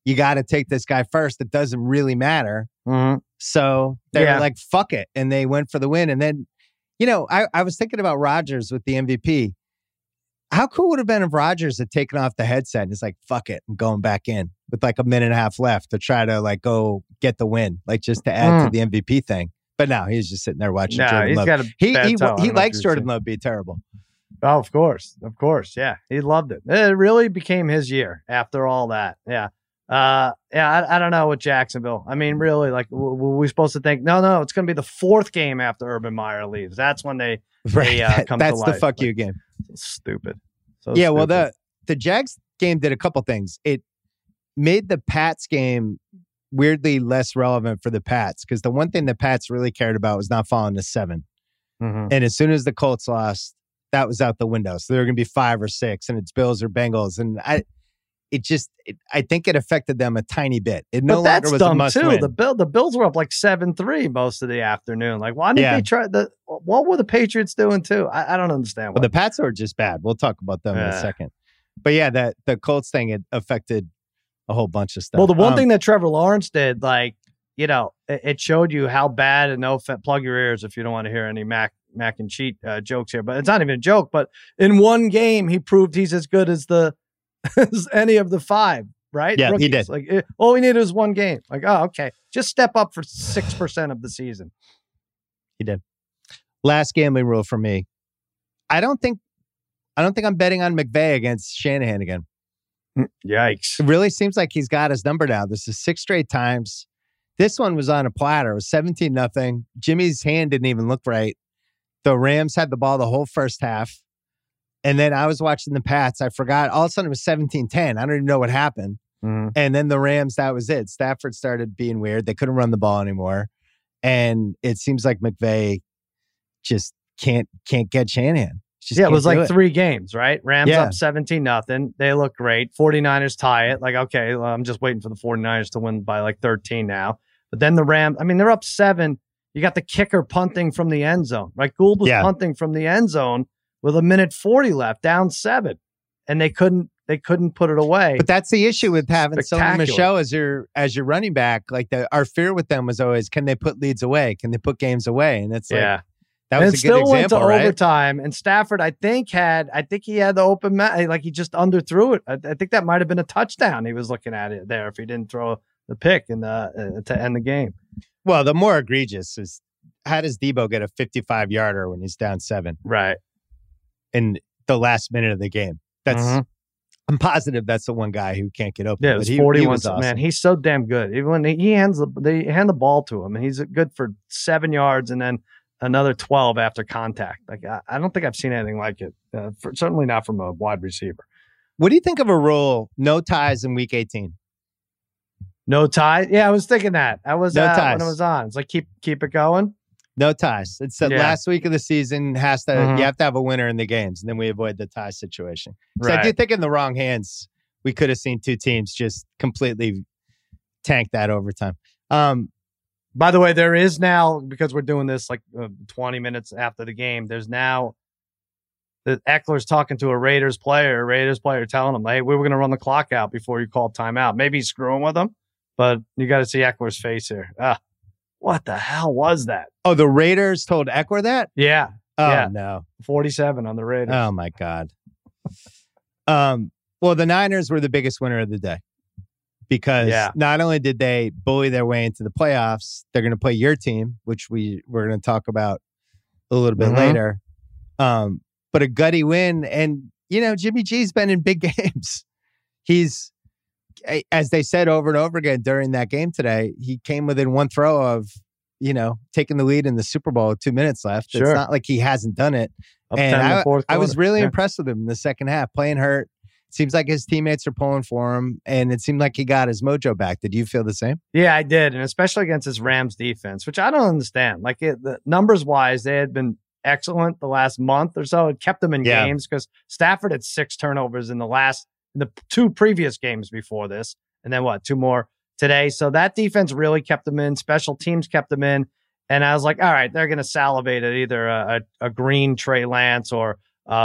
you got to take this guy first. It doesn't really matter. Mm-hmm. So they're like, fuck it. And they went for the win. And then, I was thinking about Rodgers with the MVP. How cool would it have been if Rodgers had taken off the headset and is like, fuck it, I'm going back in with like a minute and a half left to try to like go get the win, like just to add to the MVP thing. But no, he's just sitting there watching Jordan Love. Got he likes Jordan Love be terrible. Oh, of course. Yeah, he loved it. It really became his year after all that. Yeah. I don't know with Jacksonville. I mean, really, like, were we supposed to think, no, it's going to be the fourth game after Urban Meyer leaves. That's when they come to life. That's the fuck you game. Stupid. Well, the Jags game did a couple things. It made the Pats game weirdly less relevant for the Pats because the one thing the Pats really cared about was not falling to 7. Mm-hmm. And as soon as the Colts lost, that was out the window. So they're going to be 5 or 6, and it's Bills or Bengals. And I think it affected them a tiny bit. It no longer was a must win. The Bills were up like 7-3 most of the afternoon. Like, why didn't they try what were the Patriots doing too? I don't understand. Well, the Pats were just bad. We'll talk about them in a second. But yeah, the Colts thing, it affected a whole bunch of stuff. Well, the one thing that Trevor Lawrence did, like, it showed you how bad, and plug your ears if you don't want to hear any Mac and cheat jokes here, but it's not even a joke. But in one game, he proved he's as good as as any of the 5, right? Yeah, Rookies. he did. Like, all we needed was one game. Like, oh, okay. Just step up for 6% of the season. He did. Last gambling rule for me. I don't think I'm betting on McVay against Shanahan again. Yikes. It really seems like he's got his number now. This is 6 straight times. This one was on a platter. It was 17-0. Jimmy's hand didn't even look right. The Rams had the ball the whole first half. And then I was watching the Pats. I forgot. All of a sudden, it was 17-10. I don't even know what happened. Mm-hmm. And then the Rams, that was it. Stafford started being weird. They couldn't run the ball anymore. And it seems like McVay just can't get Shanahan. It was like 3 games, right? Rams up 17-0. They look great. 49ers tie it. Like, okay, well, I'm just waiting for the 49ers to win by like 13 now. But then the Rams, I mean, they're up 7. You got the kicker punting from the end zone, right? Gould was punting from the end zone with 1:40 left, down 7, and they couldn't put it away. But that's the issue with having Sony Michel as your running back. Like our fear with them was always, can they put leads away? Can they put games away? And it's like, that was a good example, went to right? overtime. And Stafford, I think he had the open like he just underthrew it. I think that might have been a touchdown. He was looking at it there if he didn't throw the pick to end the game. Well, the more egregious is, how does Debo get a 55-yarder when he's down 7? Right. In the last minute of the game. I'm positive that's the one guy who can't get open. Yeah, it was 41. Awesome. Man, he's so damn good. Even when they hand the ball to him, and he's good for 7 yards and then another 12 after contact. Like, I don't think I've seen anything like it. Certainly not from a wide receiver. What do you think of a rule, no ties in week 18? No ties? Yeah, I was thinking that. I was no ties when it was on. It's like keep it going. No ties. It's the last week of the season you have to have a winner in the games, and then we avoid the tie situation. So I do think in the wrong hands, we could have seen 2 teams just completely tank that overtime. By the way, there is now, because we're doing this like 20 minutes after the game, there's now that Eckler's talking to a Raiders player telling him, hey, we were going to run the clock out before you called timeout. Maybe he's screwing with him, but you got to see Eckler's face here. What the hell was that? Oh, the Raiders told Eckler that? Yeah. Oh, no. 47 on the Raiders. Oh, my God. Well, the Niners were the biggest winner of the day because not only did they bully their way into the playoffs, they're going to play your team, which we're going to talk about a little bit later. But a gutty win. And, Jimmy G's been in big games. He's, as they said over and over again during that game today, he came within one throw of, taking the lead in the Super Bowl with 2 minutes left. Sure. It's not like he hasn't done it. And I was really impressed with him in the second half. Playing hurt. Seems like his teammates are pulling for him, and it seemed like he got his mojo back. Did you feel the same? Yeah, I did, and especially against this Rams defense, which I don't understand. Like, the numbers-wise, they had been excellent the last month or so. It kept them in games because Stafford had 6 turnovers in the 2 previous games before this, and then 2 more today. So that defense really kept them in. Special teams kept them in. And I was like, all right, they're going to salivate at either a green Trey Lance or,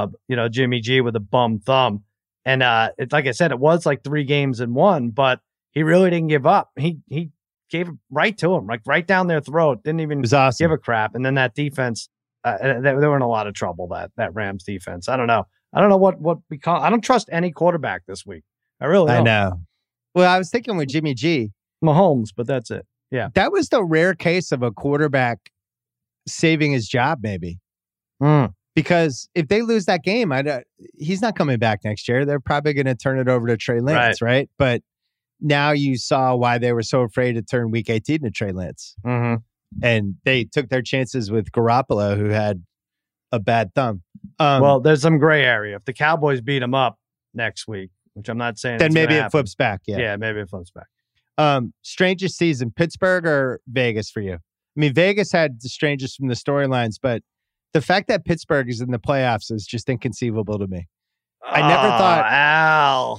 Jimmy G with a bum thumb. And it's like I said, it was like 3 games in 1, but he really didn't give up. He gave it right to him, like right down their throat. Didn't even awesome. give a crap. And then that defense, they were in a lot of trouble. That Rams defense. I don't know what we call. I don't trust any quarterback this week. I really don't. I know. Well, I was thinking with Jimmy G, Mahomes, but that's it. Yeah, that was the rare case of a quarterback saving his job, maybe. Because if they lose that game, he's not coming back next year. They're probably going to turn it over to Trey Lance, right? But now you saw why they were so afraid to turn Week 18 to Trey Lance. And they took their chances with Garoppolo, who had a bad thumb. Well, there's some gray area. If the Cowboys beat him up next week, which I'm not saying, then maybe it flips back. Yeah, maybe it flips back. Strangest season, Pittsburgh or Vegas for you? I mean, Vegas had the strangest from the storylines, but the fact that Pittsburgh is in the playoffs is just inconceivable to me. I never thought.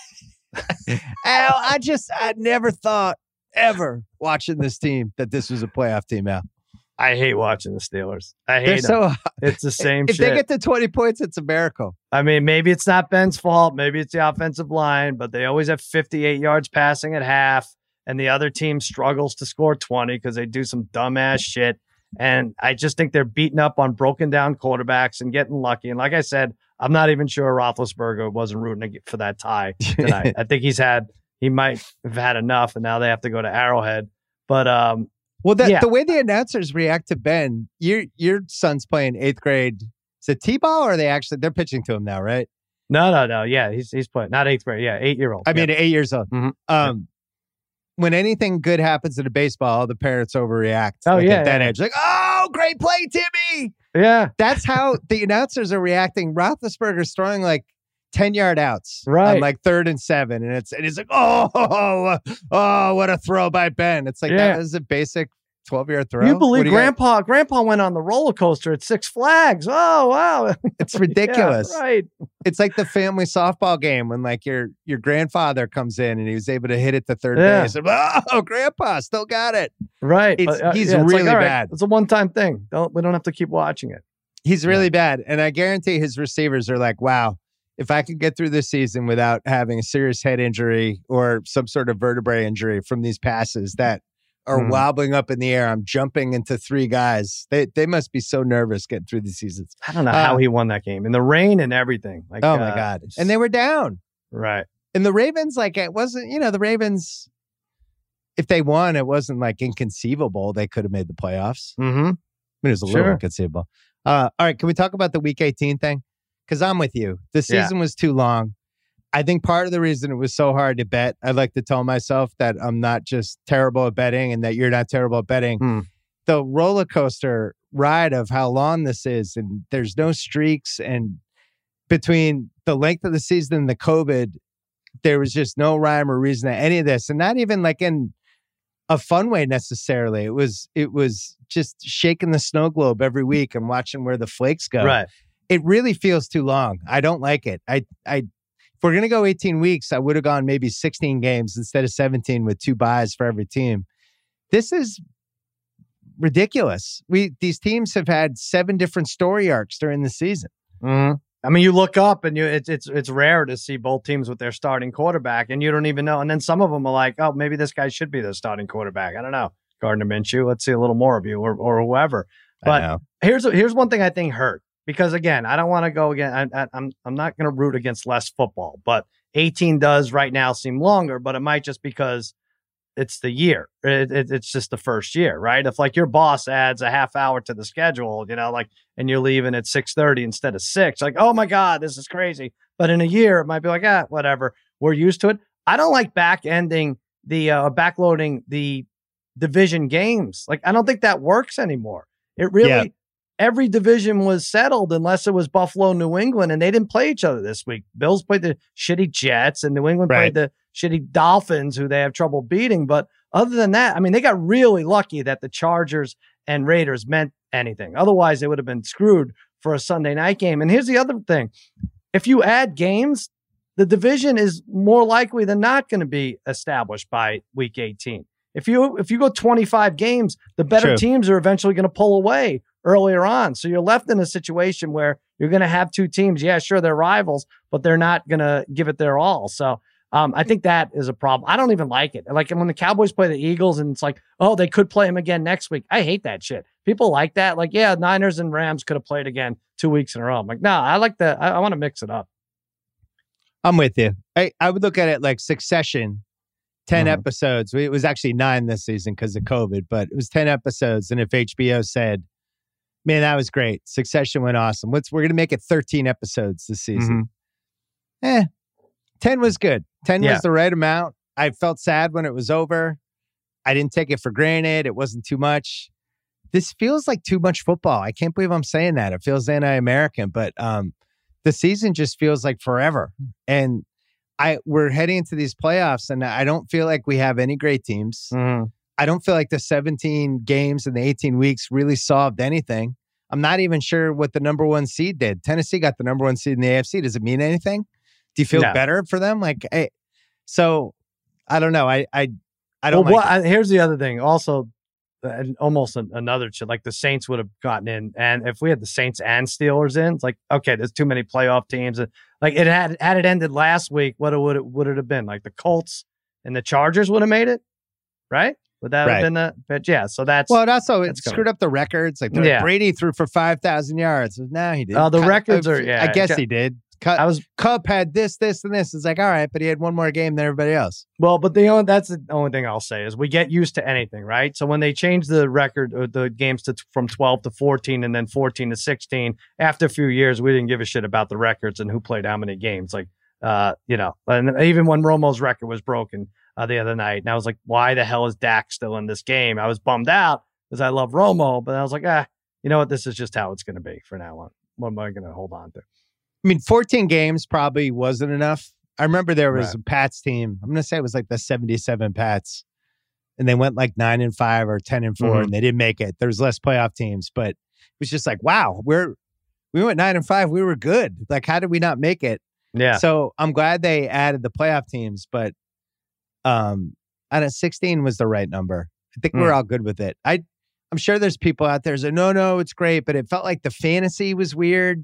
Al, I never thought ever watching this team that this was a playoff team, Al. I hate watching the Steelers. I hate them. It's the same if shit. If they get to 20 points, it's a miracle. I mean, maybe it's not Ben's fault. Maybe it's the offensive line, but they always have 58 yards passing at half, and the other team struggles to score 20 because they do some dumbass shit. And I just think they're beating up on broken down quarterbacks and getting lucky. And like I said, I'm not even sure Roethlisberger wasn't rooting for that tie tonight. I think he might have had enough, and now they have to go to Arrowhead. But the way the announcers react to Ben, your son's playing 8th grade. Is it T-ball or they're pitching to him now, right? No. Yeah, he's playing not 8th grade. Yeah, 8-year-old. I mean, 8 years old. When anything good happens in a baseball, the parents overreact. At that age, like, oh, great play, Timmy. Yeah, that's how the announcers are reacting. Roethlisberger's throwing like 10-yard outs, right? On like 3rd and 7, and it's like, oh, what a throw by Ben. It's like that is a basic 12-yard throw. You believe Grandpa went on the roller coaster at Six Flags? Oh wow, it's ridiculous. Yeah, right. It's like the family softball game when like your grandfather comes in and he was able to hit it to third base. And, oh, Grandpa still got it. Right. He's really bad. It's a one-time thing. We don't have to keep watching it. He's really bad, and I guarantee his receivers are like, wow. If I could get through this season without having a serious head injury or some sort of vertebrae injury from these passes that are wobbling up in the air, I'm jumping into 3 guys. They must be so nervous getting through the seasons. I don't know how he won that game in the rain and everything. Like, oh my God. And they were down. Right. And the Ravens, like it wasn't, the Ravens, if they won, it wasn't like inconceivable. They could have made the playoffs. I mean, it was a little inconceivable. All right. Can we talk about the Week 18 thing? Because I'm with you. The season was too long. I think part of the reason it was so hard to bet, I'd like to tell myself that I'm not just terrible at betting and that you're not terrible at betting. The roller coaster ride of how long this is, and there's no streaks, and between the length of the season and the COVID, there was just no rhyme or reason to any of this, and not even like in a fun way necessarily. It was just shaking the snow globe every week and watching where the flakes go. Right. It really feels too long. I don't like it. If we're going to go 18 weeks, I would have gone maybe 16 games instead of 17 with 2 buys for every team. This is ridiculous. These teams have had 7 different story arcs during the season. I mean, you look up and it's rare to see both teams with their starting quarterback, and you don't even know. And then some of them are like, oh, maybe this guy should be the starting quarterback. I don't know. Gardner Minshew, let's see a little more of you or whoever. But here's one thing I think hurt. Because again, I don't want to go again. I'm not going to root against less football, but 18 does right now seem longer. But it might just because it's the year. It's just the first year, right? If like your boss adds a half hour to the schedule, and you're leaving at 6:30 instead of 6, like, oh my God, this is crazy. But in a year, it might be like, whatever. We're used to it. I don't like backloading the division games. Like, I don't think that works anymore. It really. Yeah. Every division was settled unless it was Buffalo, New England, and they didn't play each other this week. Bills played the shitty Jets, and New England played the shitty Dolphins, who they have trouble beating. But other than that, I mean, they got really lucky that the Chargers and Raiders meant anything. Otherwise, they would have been screwed for a Sunday night game. And here's the other thing. If you add games, the division is more likely than not going to be established by week 18. If you go 25 games, the better teams are eventually going to pull away earlier on. So you're left in a situation where you're going to have 2 teams. Yeah, sure, they're rivals, but they're not going to give it their all. So I think that is a problem. I don't even like it. Like when the Cowboys play the Eagles and it's like, oh, they could play them again next week. I hate that shit. People like that. Like, yeah, Niners and Rams could have played again 2 weeks in a row. I'm like, no, I like that. I want to mix it up. I'm with you. I would look at it like Succession, 10 episodes. It was actually 9 this season because of COVID, but it was 10 episodes. And if HBO said, man, that was great. Succession went awesome. We're going to make it 13 episodes this season. 10 was good. 10 was the right amount. I felt sad when it was over. I didn't take it for granted. It wasn't too much. This feels like too much football. I can't believe I'm saying that. It feels anti-American, but the season just feels like forever. And we're heading into these playoffs, and I don't feel like we have any great teams. I don't feel like the 17 games in the 18 weeks really solved anything. I'm not even sure what the number 1 seed did. Tennessee got the number 1 seed in the AFC. Does it mean anything? Do you feel better for them? Like, so I don't know. I don't. Well, here's the other thing. Also, almost another shit. Like the Saints would have gotten in, and if we had the Saints and Steelers in, it's like, okay, there's too many playoff teams. Like it had it ended last week, what would it have been? Like the Colts and the Chargers would have made it, right? Would that have been the? But yeah, so that's well. It screwed up the records. Like Brady threw for 5,000 yards. No, he didn't. The records are. Yeah, I guess he did. Cup had this, and this. It's like, all right, but he had one more game than everybody else. Well, but that's the only thing I'll say is we get used to anything, right? So when they changed the record, or the games from 12 to 14 and then 14 to 16, after a few years, we didn't give a shit about the records and who played how many games. Like, and even when Romo's record was broken the other night, and I was like, why the hell is Dak still in this game? I was bummed out because I love Romo, but I was like, you know what? This is just how it's going to be for now on. What am I going to hold on to? I mean, 14 games probably wasn't enough. I remember there was a Pats team. I'm going to say it was like the 77 Pats. And they went like 9-5 or 10-4, and they didn't make it. There's less playoff teams, but it was just like, wow, we went 9-5. We were good. Like, how did we not make it? Yeah. So I'm glad they added the playoff teams, but I don't know, 16 was the right number. I think we're all good with it. I'm sure there's people out there saying, no, it's great, but it felt like the fantasy was weird.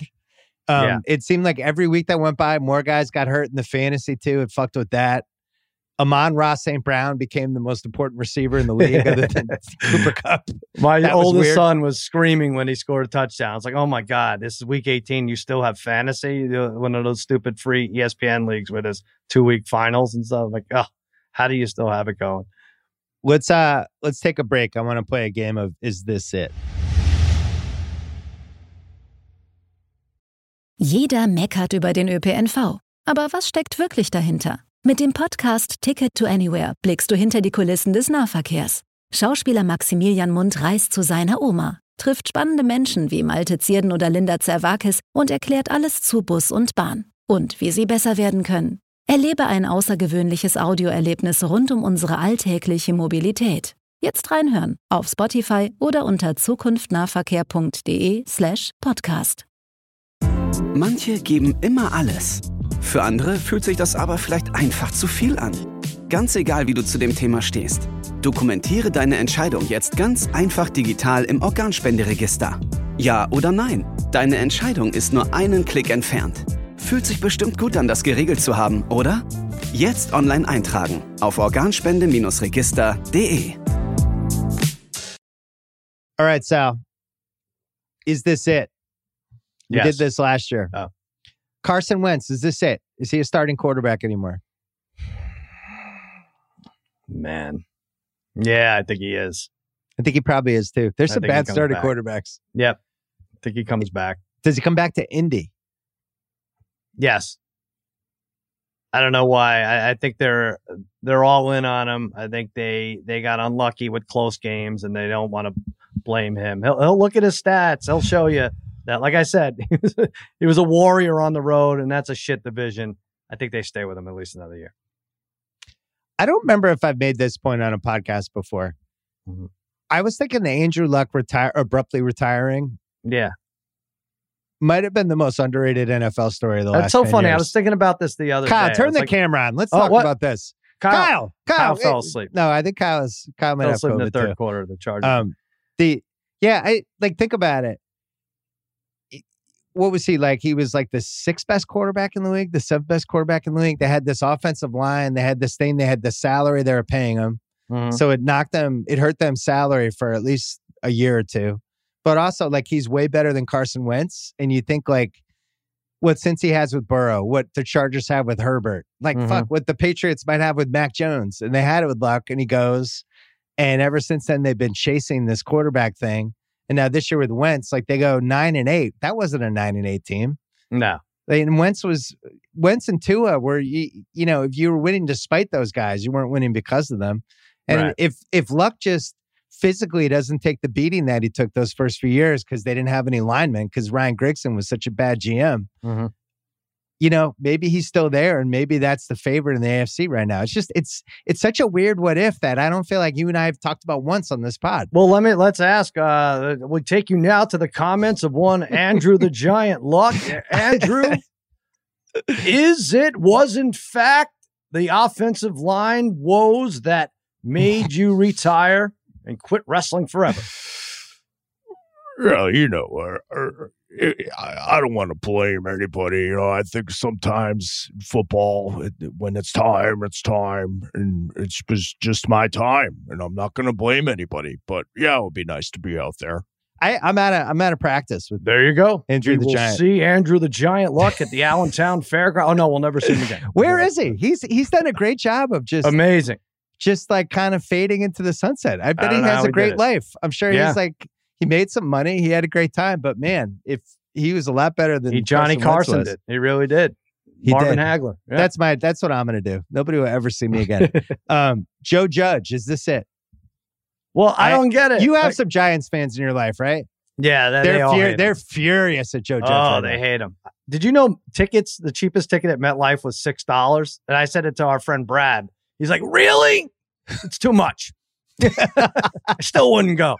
It seemed like every week that went by, more guys got hurt in the fantasy too. It fucked with that. Amon-Ra St. Brown became the most important receiver in the league other than Cooper Kupp. My oldest son was screaming when he scored a touchdown. It's like, oh my God, this is week 18. You still have fantasy? One of those stupid free ESPN leagues with his 2-week finals and stuff. Like, how do you still have it going? Let's take a break. I want to play a game of Is This It? Jeder meckert über den ÖPNV. Aber was steckt wirklich dahinter? Mit dem Podcast Ticket to Anywhere blickst du hinter die Kulissen des Nahverkehrs. Schauspieler Maximilian Mund reist zu seiner Oma, trifft spannende Menschen wie Malte Zierden oder Linda Zerwakis und erklärt alles zu Bus und Bahn. Und wie sie besser werden können. Erlebe ein außergewöhnliches Audioerlebnis rund um unsere alltägliche Mobilität. Jetzt reinhören auf Spotify oder unter zukunftnahverkehr.de/podcast. Manche geben immer alles. Für andere fühlt sich das aber vielleicht einfach zu viel an. Ganz egal, wie du zu dem Thema stehst. Dokumentiere deine Entscheidung jetzt ganz einfach digital im Organspenderegister. Ja oder nein? Deine Entscheidung ist nur einen Klick entfernt. Fühlt sich bestimmt gut an, das geregelt zu haben, oder? Jetzt online eintragen auf organspende-register.de. All right, Sal. Is this it? We did this last year. Oh. Carson Wentz, is this it? Is he a starting quarterback anymore? Man. Yeah, I think he is. I think he probably is too. There's some bad starting quarterbacks. Yep. I think he comes back. Does he come back to Indy? Yes. I don't know why. I think they're all in on him. I think they got unlucky with close games, and they don't want to blame him. He'll look at his stats. He'll show you that, like I said, he was a warrior on the road, and that's a shit division. I think they stay with him at least another year. I don't remember if I've made this point on a podcast before. Mm-hmm. I was thinking the Andrew Luck abruptly retiring. Yeah. Might have been the most underrated NFL story of the last 10 years. That's so funny. I was thinking about this the other day. Kyle, turn the camera on. Let's talk about this. Kyle fell asleep. No, I think Kyle might have asleep in the third quarter of the Chargers. Think about it. what was he like? He was like the 6th best quarterback in the league, the 7th best quarterback in the league. They had this offensive line. They had this thing. They had the salary they were paying him. So it hurt them salary for at least a year or two. But also, like, he's way better than Carson Wentz. And you think, like, what Cincy has with Burrow, what the Chargers have with Herbert, like, fuck, what the Patriots might have with Mac Jones. And they had it with Luck, and he goes. And ever since then, they've been chasing this quarterback thing. And now this year with Wentz, like, they go 9-8. That wasn't a 9-8 team. No. And Wentz and Tua were, you know, if you were winning despite those guys, you weren't winning because of them. And if Luck just physically doesn't take the beating that he took those first few years because they didn't have any linemen because Ryan Grigson was such a bad GM, you know, maybe he's still there and maybe that's the favorite in the AFC right now. It's just, it's such a weird what if that I don't feel like you and I have talked about once on this pod. Well, let's ask, we take you now to the comments of one Andrew the Giant Luck. Andrew, was in fact the offensive line woes that made you retire and quit wrestling forever? Yeah, you know, I don't want to blame anybody. You know, I think sometimes football, when it's time, and it's just my time, and I'm not going to blame anybody. But yeah, it would be nice to be out there. I'm out of practice with. There you go, Andrew the Giant. See Andrew the Giant Luck at the Allentown Fairground. Oh no, we'll never see him again. Where is he? He's done a great job of just amazing. Just like kind of fading into the sunset. I bet he has a great life. I'm sure he's like, he made some money. He had a great time. But man, if he was a lot better than Johnny Carson did. He really did. Marvin Hagler. Yeah. That's what I'm going to do. Nobody will ever see me again. Joe Judge, is this it? Well, I don't get it. You have some Giants fans in your life, right? Yeah. They're furious at Joe Judge. Oh, they hate him. Did you know tickets, the cheapest ticket at MetLife was $6? And I said it to our friend Brad. He's like, really? It's too much. I still wouldn't go.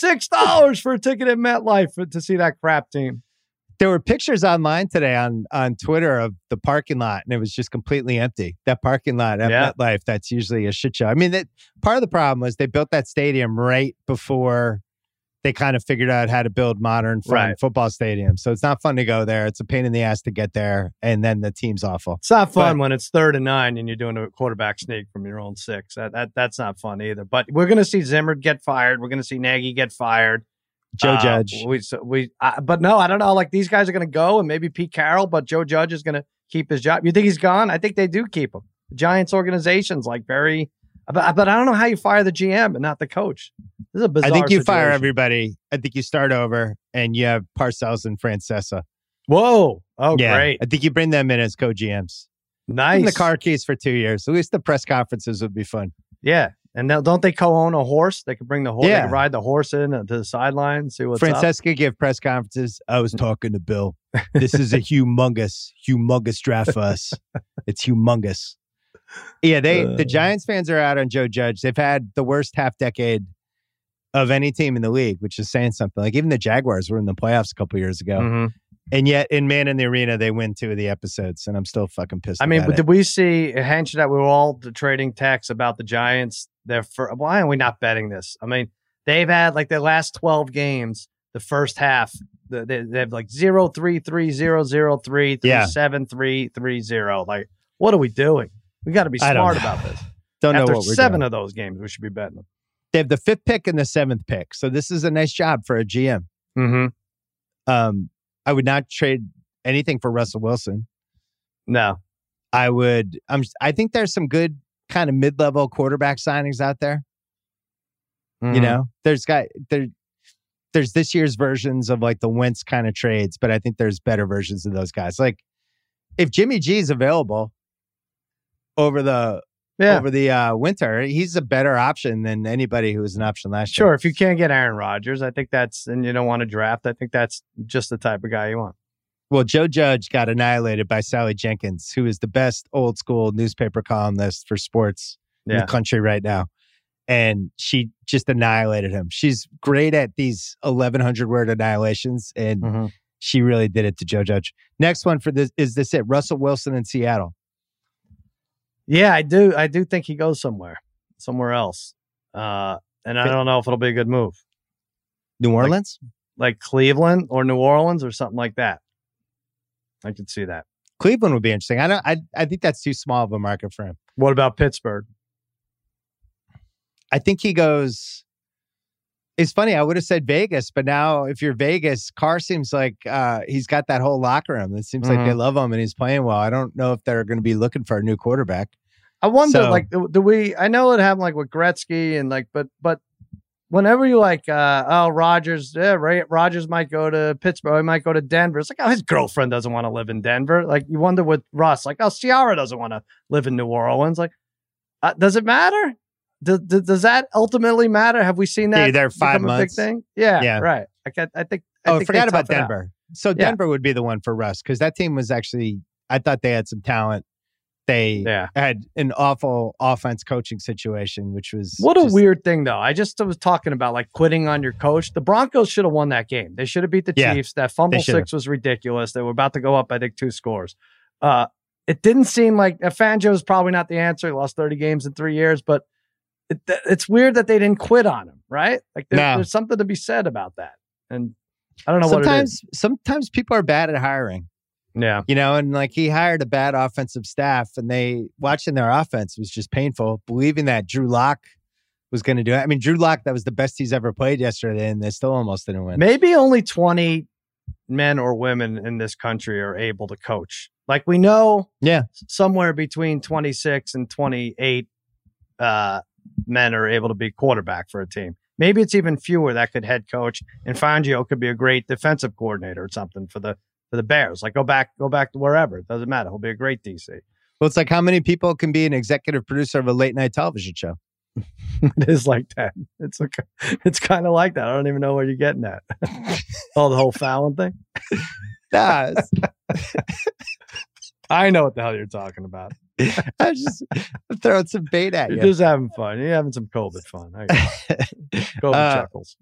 $6 for a ticket at MetLife to see that crap team. There were pictures online today on Twitter of the parking lot, and it was just completely empty. That parking lot at MetLife, that's usually a shit show. I mean, part of the problem was they built that stadium right before they kind of figured out how to build modern, fun football stadiums. So it's not fun to go there. It's a pain in the ass to get there, and then the team's awful. It's not fun when it's 3rd and 9 and you're doing a quarterback sneak from your own 6. That's not fun either. But we're going to see Zimmer get fired. We're going to see Nagy get fired. Joe Judge. But no, I don't know. Like, these guys are going to go, and maybe Pete Carroll, but Joe Judge is going to keep his job. You think he's gone? I think they do keep him. The Giants organization's like very. But I don't know how you fire the GM and not the coach. This is a bizarre I think you situation. fire everybody. I think you start over and you have Parcells and Francesa. Whoa. Oh, yeah. Great. I think you bring them in as co-GMs. Nice. Give them the car keys for 2 years. At least the press conferences would be fun. Yeah. And now, don't they co-own a horse? They could bring the horse. Yeah. They could ride the horse in to the sideline, see what's Francesca up. Give press conferences. I was talking to Bill. This is a humongous draft for us. It's humongous. Yeah, the Giants fans are out on Joe Judge. They've had the worst half decade of any team in the league, which is saying something. Like, even the Jaguars were in the playoffs a couple years ago. And yet in Man in the Arena, they win 2 of the episodes, and I'm still fucking pissed. I mean, but did we see a hench that we were all trading texts about the Giants? Why are we not betting this? I mean, they've had like their last 12 games, the first half, they have like 0-3-3, 0-0-3, 3-7, 3-3-0. Like, what are we doing? We got to be smart about this. Don't After know what we're 7 doing. Of those games, we should be betting them. They have the 5th pick and the 7th pick. So this is a nice job for a GM. I would not trade anything for Russell Wilson. No. I would. I think there's some good kind of mid-level quarterback signings out there. You know, there's this year's versions of like the Wentz kind of trades, but I think there's better versions of those guys. Like, if Jimmy G is available over the winter, he's a better option than anybody who was an option last year. Sure, if you can't get Aaron Rodgers, I think and you don't want to draft, I think that's just the type of guy you want. Well, Joe Judge got annihilated by Sally Jenkins, who is the best old school newspaper columnist for sports in the country right now. And she just annihilated him. She's great at these 1,100 word annihilations, and she really did it to Joe Judge. Next one for this is this it? Russell Wilson in Seattle. Yeah, I do think he goes somewhere else. And I don't know if it'll be a good move. New Orleans? Like Cleveland or New Orleans or something like that. I could see that. Cleveland would be interesting. I think that's too small of a market for him. What about Pittsburgh? I think he goes. It's funny. I would have said Vegas, but now if you're Vegas, Carr seems like he's got that whole locker room. It seems like they love him and he's playing well. I don't know if they're going to be looking for a new quarterback. I wonder, do we? I know it happened like with Gretzky and but whenever you Rodgers, Rodgers might go to Pittsburgh, he might go to Denver. It's like, oh, his girlfriend doesn't want to live in Denver. Like you wonder with Russ, like, oh, Ciara doesn't want to live in New Orleans. Like, does it matter? Does that ultimately matter? Have we seen that? They're 5 months. A big thing? Yeah, right. I think. I forgot about Denver. So Denver would be the one for Russ because that team was actually. I thought they had some talent. They had an awful offense coaching situation, which was a weird thing, though. I just was talking about like quitting on your coach. The Broncos should have won that game. They should have beat the Chiefs. That fumble 6 was ridiculous. They were about to go up, I think, 2 scores. It didn't seem like Fangio is probably not the answer. He lost 30 games in 3 years, but it's weird that they didn't quit on him, right? Like there's something to be said about that. And I don't know what it is. Sometimes people are bad at hiring. Yeah. And like he hired a bad offensive staff and watching their offense was just painful. Believing that Drew Lock was going to do it. I mean, Drew Lock, that was the best he's ever played yesterday and they still almost didn't win. Maybe only 20 men or women in this country are able to coach. Like we know somewhere between 26 and 28 men are able to be quarterback for a team. Maybe it's even fewer that could head coach and Fangio could be a great defensive coordinator or something for the Bears. Like go back to wherever. It doesn't matter. He'll be a great DC. Well, it's like how many people can be an executive producer of a late night television show? It is like that. It's kind of like that. I don't even know where you're getting at. The whole Fallon thing. I know what the hell you're talking about. I'm throwing some bait at you. You're just having fun. You're having some COVID fun. COVID chuckles.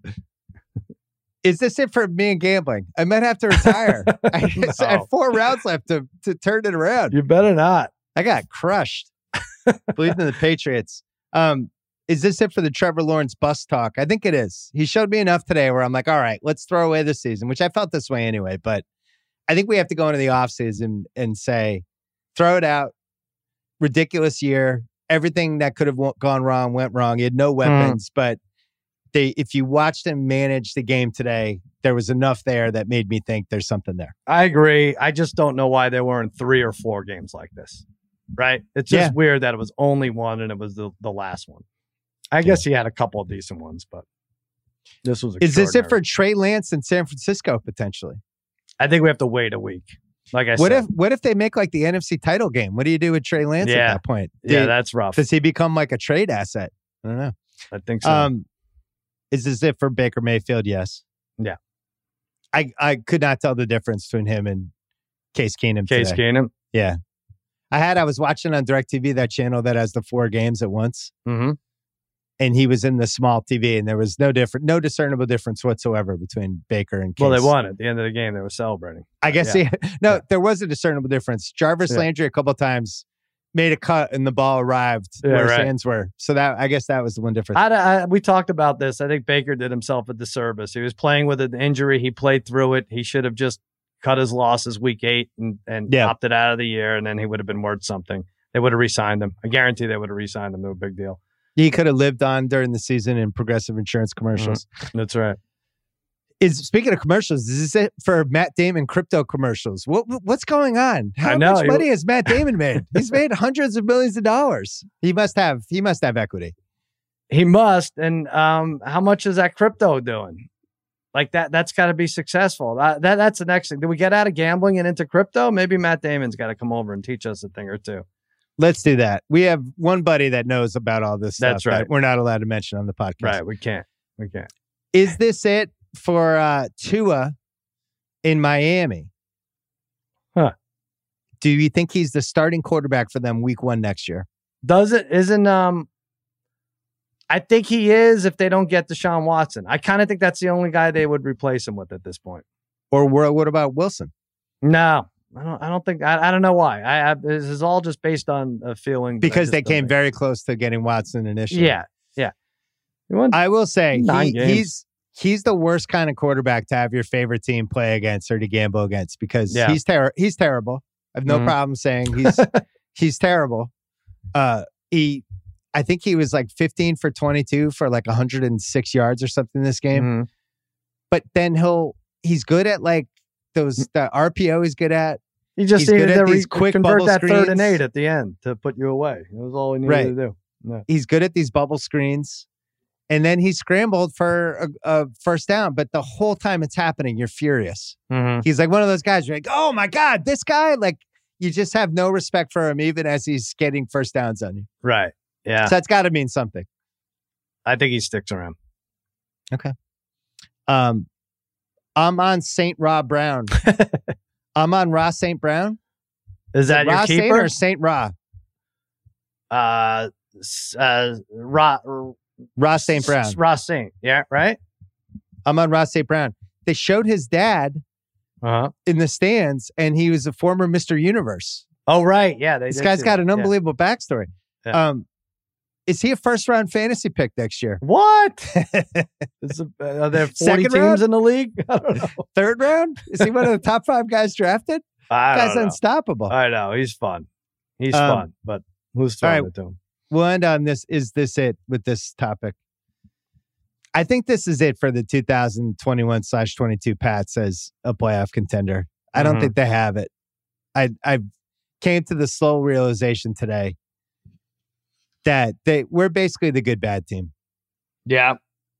Is this it for me and gambling? I might have to retire. I have 4 rounds left to turn it around. You better not. I got crushed. Believed in the Patriots. Is this it for the Trevor Lawrence bus talk? I think it is. He showed me enough today where I'm like, all right, let's throw away the season, which I felt this way anyway. But I think we have to go into the offseason and say, throw it out. Ridiculous year. Everything that could have gone wrong went wrong. He had no weapons, but if you watched him manage the game today, there was enough there that made me think there's something there. I agree. I just don't know why there weren't 3 or 4 games like this, right? It's just weird that it was only one and it was the last one. I guess he had a couple of decent ones, but this was extraordinary. Is this it for Trey Lance in San Francisco, potentially? I think we have to wait a week. Like I said. What if they make like the NFC title game? What do you do with Trey Lance at that point? That's rough. Does he become like a trade asset? I don't know. I think so. Is this it for Baker Mayfield? Yes. Yeah. I could not tell the difference between him and Case Keenum. Case Keenum? Yeah. I was watching on DirecTV, that channel that has the 4 games at once. Mm-hmm. And he was in the small TV and there was no discernible difference whatsoever between Baker and Case. Well, they won at the end of the game. They were celebrating. I guess, there was a discernible difference. Jarvis Landry a couple of times made a cut and the ball arrived where his hands were. So I guess that was the one difference. We talked about this. I think Baker did himself a disservice. He was playing with an injury. He played through it. He should have just cut his losses week 8 and opted out of the year, and then he would have been worth something. They would have re-signed him. I guarantee they would have re-signed him. No big deal. He could have lived on during the season in Progressive insurance commercials. That's right. Speaking of commercials, is this it for Matt Damon crypto commercials? What's going on? How much money has Matt Damon made? He's made hundreds of millions of dollars. He must have equity. He must. And how much is that crypto doing? Like that's got to be successful. That's the next thing. Do we get out of gambling and into crypto? Maybe Matt Damon's got to come over and teach us a thing or two. Let's do that. We have one buddy that knows about all this stuff. That's right. That we're not allowed to mention on the podcast. Right. We can't. Is this it for Tua in Miami? Huh. Do you think he's the starting quarterback for them week 1 next year? I think he is if they don't get Deshaun Watson. I kind of think that's the only guy they would replace him with at this point. Or what about Wilson? No. I don't think. I don't know why. This is all just based on a feeling. Because they came very close to getting Watson initially. Yeah. I will say he's the worst kind of quarterback to have your favorite team play against or to gamble against because he's terrible. I have no problem saying he's terrible. I think he was like 15 for 22 for like 106 yards or something this game. But then he's good at like the RPO he's good at. He just he's needed good at to these quick convert bubble that screens. 3rd and 8 at the end to put you away. That was all he needed to do. No. He's good at these bubble screens. And then he scrambled for a first down. But the whole time it's happening, you're furious. He's like one of those guys. You're like, oh my God, this guy. Like you just have no respect for him, even as he's getting first downs on you. Right. Yeah. So that's got to mean something. I think he sticks around. Okay. I'm on St. Ra Brown. I'm on Ra St. Brown. Is that your Ra keeper? Saint or St. Ra? Ra St. Brown. Ra Saint. Yeah, right? I'm on Ra St. Brown. They showed his dad in the stands, and he was a former Mr. Universe. Oh, right. Yeah. This guy's got an unbelievable backstory. Yeah. Is he a first-round fantasy pick next year? What? Are there 40 Second teams round? in the league? I don't know. Third round? Is he one of the top 5 guys drafted? Guy's unstoppable. I know. He's fun. He's fun, but who's throwing it to him? We'll end on this. Is this it with this topic? I think this is it for the 2021/22 Pats as a playoff contender. I don't think they have it. I came to the slow realization today that we're basically the good bad team. Yeah.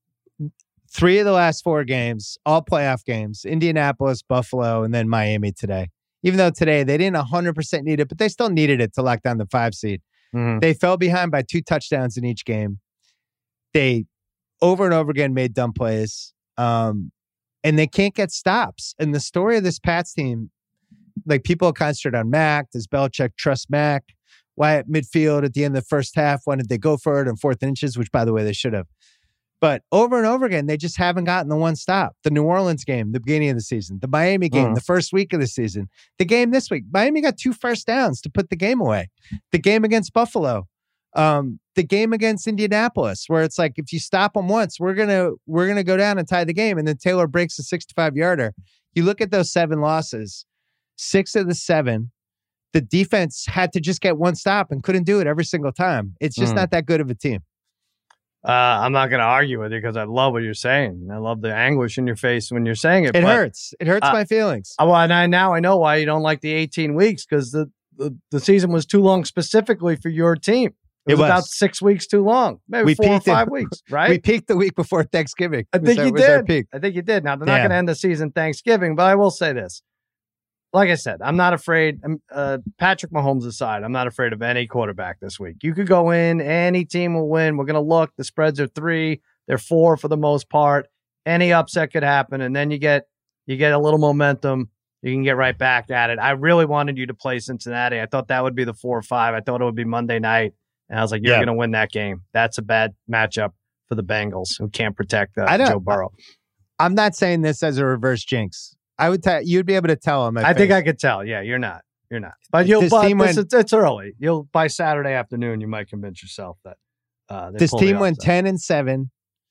3 of the last 4 games, all playoff games, Indianapolis, Buffalo, and then Miami today. Even though today they didn't 100% need it, but they still needed it to lock down the 5 seed. They fell behind by 2 touchdowns in each game. They over and over again made dumb plays. And they can't get stops. And the story of this Pats team, like people concentrate on Mac. Does Belichick trust Mac? Why at midfield at the end of the first half? When did they go for it on 4th inches? Which, by the way, they should have. But over and over again, they just haven't gotten the one stop. The New Orleans game, the beginning of the season, the Miami game, the first week of the season, the game this week. Miami got 2 first downs to put the game away. The game against Buffalo, the game against Indianapolis, where it's like if you stop them once, we're gonna go down and tie the game, and then Taylor breaks a 65-yarder. You look at those 7 losses, 6 of the 7. The defense had to just get one stop and couldn't do it every single time. It's just not that good of a team. I'm not going to argue with you because I love what you're saying. I love the anguish in your face when you're saying it. It hurts. It hurts my feelings. Well, and now I know why you don't like the 18 weeks because the season was too long specifically for your team. It was about 6 weeks too long. Maybe 4 or 5 weeks, right? We peaked the week before Thanksgiving. I think you did. I think you did. Now, they're not going to end the season Thanksgiving, but I will say this. Like I said, I'm not afraid. Patrick Mahomes aside, I'm not afraid of any quarterback this week. You could go in, any team will win. We're going to look. The spreads are 3. They're 4 for the most part. Any upset could happen, and then you get a little momentum. You can get right back at it. I really wanted you to play Cincinnati. I thought that would be the 4 or 5. I thought it would be Monday night, and I was like, you're going to win that game. That's a bad matchup for the Bengals, who can't protect Joe Burrow. I'm not saying this as a reverse jinx. I would tell you'd be able to tell him. I think I could tell. Yeah, you're not. But it's early. By Saturday afternoon, you might convince yourself that this team went 10-7.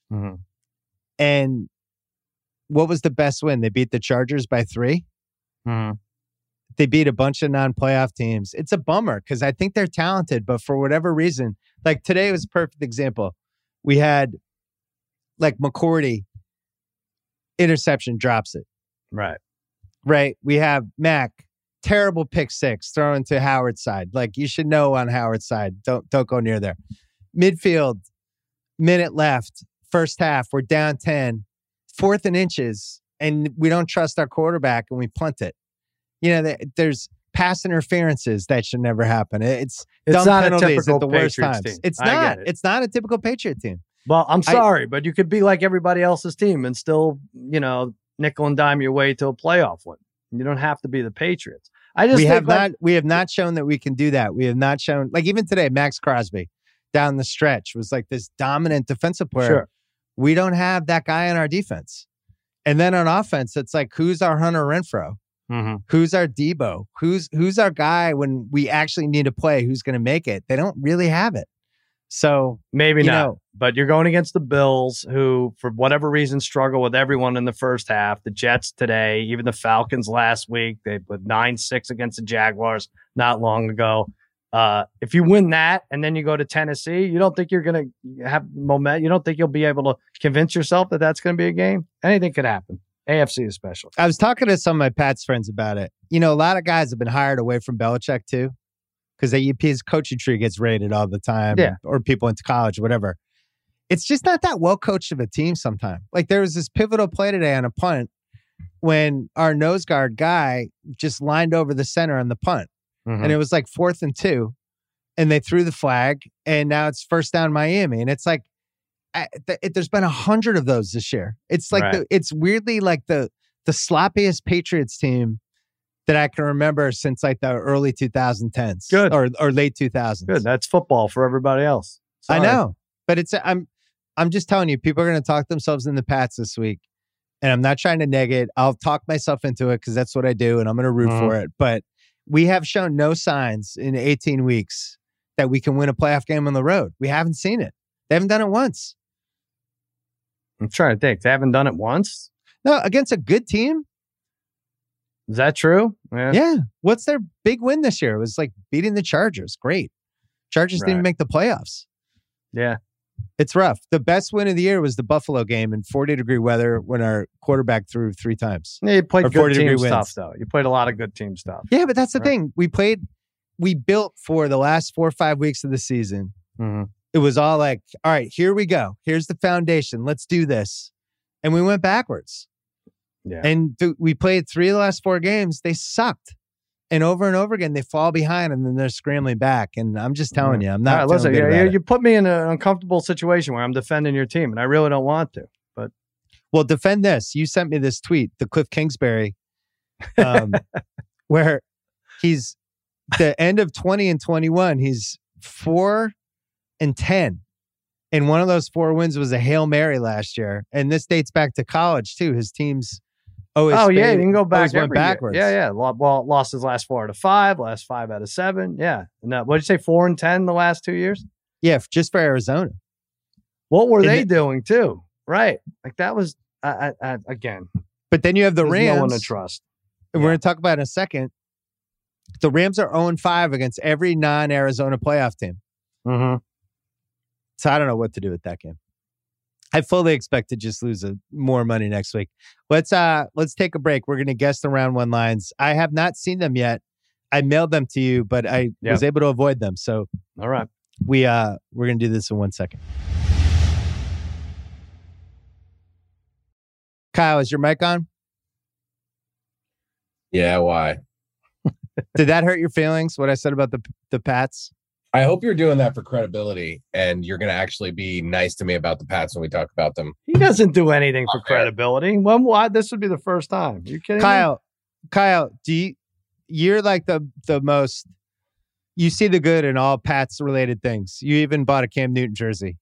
And what was the best win? They beat the Chargers by 3. They beat a bunch of non-playoff teams. It's a bummer because I think they're talented, but for whatever reason, like today was a perfect example. We had like McCourty, interception, drops it. Right. We have Mac, terrible pick 6, throwing to Howard's side. Like you should know on Howard's side. Don't go near there. Midfield, minute left, first half. We're down 10, 4th and inches, and we don't trust our quarterback and we punt it. You know, there's pass interferences that should never happen. It's dumb not penalties a at the worst Patriots times. team. It's not. It's not a typical Patriot team. Well, I'm sorry, but you could be like everybody else's team and still, nickel and dime your way to a playoff win. You don't have to be the Patriots. We have not shown that we can do that. We have not shown, like even today, Max Crosby down the stretch was like this dominant defensive player. Sure. We don't have that guy on our defense. And then on offense, it's like, who's our Hunter Renfrow? Who's our Debo? Who's our guy when we actually need to play? Who's going to make it? They don't really have it. So maybe not. But you're going against the Bills, who, for whatever reason, struggle with everyone in the first half. The Jets today, even the Falcons last week, they put 9-6 against the Jaguars not long ago. If you win that and then you go to Tennessee, you don't think you're going to have momentum? You don't think you'll be able to convince yourself that that's going to be a game? Anything could happen. AFC especially. I was talking to some of my Pats friends about it. You know, a lot of guys have been hired away from Belichick too, because his coaching tree gets rated all the time. Yeah. Or people into college or whatever. It's just not that well coached of a team sometimes. Like there was this pivotal play today on a punt when our nose guard guy just lined over the center on the punt. Mm-hmm. And it was like 4th and 2. And they threw the flag. And now it's first down Miami. And it's like, there's been 100 of those this year. It's like Right. it's weirdly like the sloppiest Patriots team that I can remember since like the early 2010s. Good. Or late 2000s. Good. That's football for everybody else. I Sorry. know, but I'm just telling you, people are going to talk themselves in the Pats this week, and I'm not trying to neg it. I'll talk myself into it because that's what I do, and I'm going to root for it. But we have shown no signs in 18 weeks that we can win a playoff game on the road. We haven't seen it. They haven't done it once. I'm trying to think. They haven't done it once? No, against a good team. Is that true? Yeah. What's their big win this year? It was like beating the Chargers. Great. Chargers didn't Right. make the playoffs. Yeah. It's rough. The best win of the year was the Buffalo game in 40-degree weather when our quarterback threw 3 times. Yeah, you played Or good 40-degree team wins. stuff, though. You played a lot of good team stuff. Yeah, but that's the Right. thing. We built for the last 4 or 5 weeks of the season. Mm-hmm. It was all like, all right, here we go. Here's the foundation. Let's do this. And we went backwards. Yeah. And we played 3 of the last 4 games. They sucked. And over again, they fall behind and then they're scrambling back. And I'm just telling you, I'm not. All right, listen, feeling good about it. you put me in an uncomfortable situation where I'm defending your team, and I really don't want to. But Well, defend this. You sent me this tweet, the Cliff Kingsbury, where he's the end of 20 and 21. He's 4-10. And one of those 4 wins was a Hail Mary last year. And this dates back to college, too. His team's always you can go back went every year. backwards. Yeah. Well, lost his last 4 out of 5, last 5 out of 7. Yeah. And what did you say, 4-10 the last 2 years? Yeah, just for Arizona. What were And they doing too? Right. Like that was again. But then you have the There's Rams. no one to trust. And we're going to talk about it in a second. The Rams are 0-5 against every non-Arizona playoff team. Mm-hmm. So I don't know what to do with that game. I fully expect to just lose more money next week. Let's take a break. We're going to guess the round 1 lines. I have not seen them yet. I mailed them to you, but I was able to avoid them. So all right, we're going to do this in 1 second. Kyle, is your mic on? Yeah, why? Did that hurt your feelings? What I said about the Pats? I hope you're doing that for credibility and you're going to actually be nice to me about the Pats when we talk about them. He doesn't do anything for credibility. Why? This would be the first time. You kidding me? Kyle, you're like the most, you see the good in all Pats related things. You even bought a Cam Newton jersey.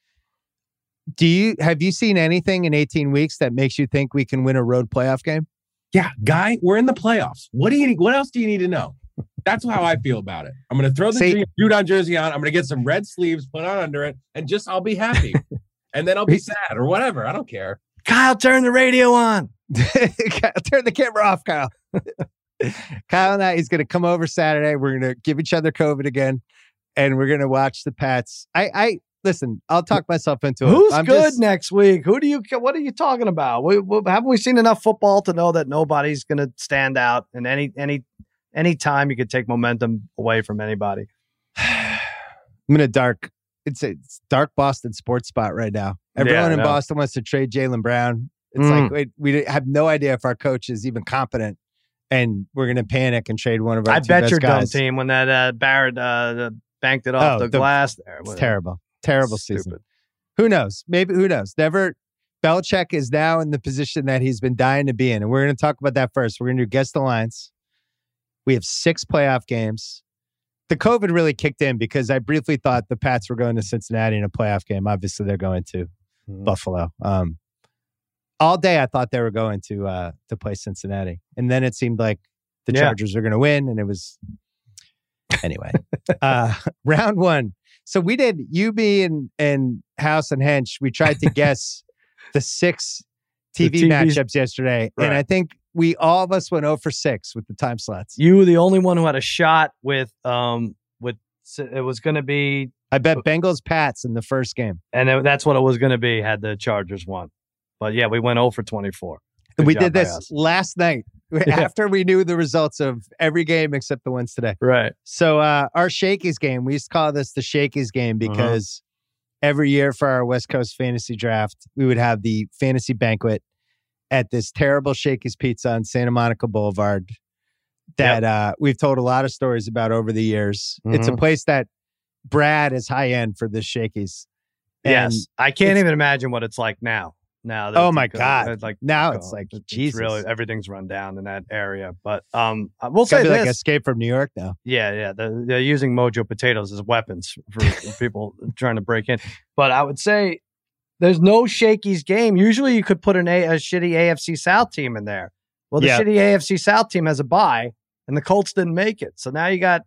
Have you seen anything in 18 weeks that makes you think we can win a road playoff game? Yeah, guy, we're in the playoffs. What else do you need to know? That's how I feel about it. I'm going to throw the Judon jersey on. I'm going to get some red sleeves put on under it, and I'll be happy. And then I'll be sad or whatever. I don't care. Kyle, turn the radio on. Turn the camera off, Kyle. Kyle and I, he's going to come over Saturday. We're going to give each other COVID again, and we're going to watch the Pats. Listen, I'll talk myself into it. Who's good next week? What are you talking about? Haven't we seen enough football to know that nobody's going to stand out in any time you could take momentum away from anybody? I'm in it's dark Boston sports spot right now. Everyone in Boston wants to trade Jaylen Brown. It's like, we have no idea if our coach is even competent, and we're going to panic and trade one of our I two bet best your guys. dumb team when that Barrett banked it off the glass there. It's terrible season. Who knows? Who knows? Belichick is now in the position that he's been dying to be in. And we're going to talk about that first. We're going to guess the lines. We have 6 playoff games. The COVID really kicked in because I briefly thought the Pats were going to Cincinnati in a playoff game. Obviously, they're going to Buffalo. All day, I thought they were going to play Cincinnati. And then it seemed like the Chargers were going to win. And it was... Anyway, round 1. So we did, you, me, and House and Hench, we tried to guess the 6 TV matchups yesterday. Right. And I think all of us went 0 for 6 with the time slots. You were the only one who had a shot with it was going to be. I bet Bengals Pats in the first game. And that's what it was going to be had the Chargers won. But yeah, we went 0 for 24. We did this last night after we knew the results of every game except the ones today. Right. So our Shakey's game, we used to call this the Shakey's game because every year for our West Coast fantasy draft, we would have the fantasy banquet at this terrible Shakey's Pizza on Santa Monica Boulevard that we've told a lot of stories about over the years. It's a place that Brad is high end for this Shakey's. Yes. I can't even imagine what it's like now. Oh my God. Like now it's like, Jesus. Really, everything's run down in that area. But we'll say this. Like Escape from New York now. Yeah. They're using Mojo potatoes as weapons for people trying to break in. But I would say there's no Shakey's game. Usually you could put a shitty AFC South team in there. Well, the shitty AFC South team has a bye, and the Colts didn't make it. So now you got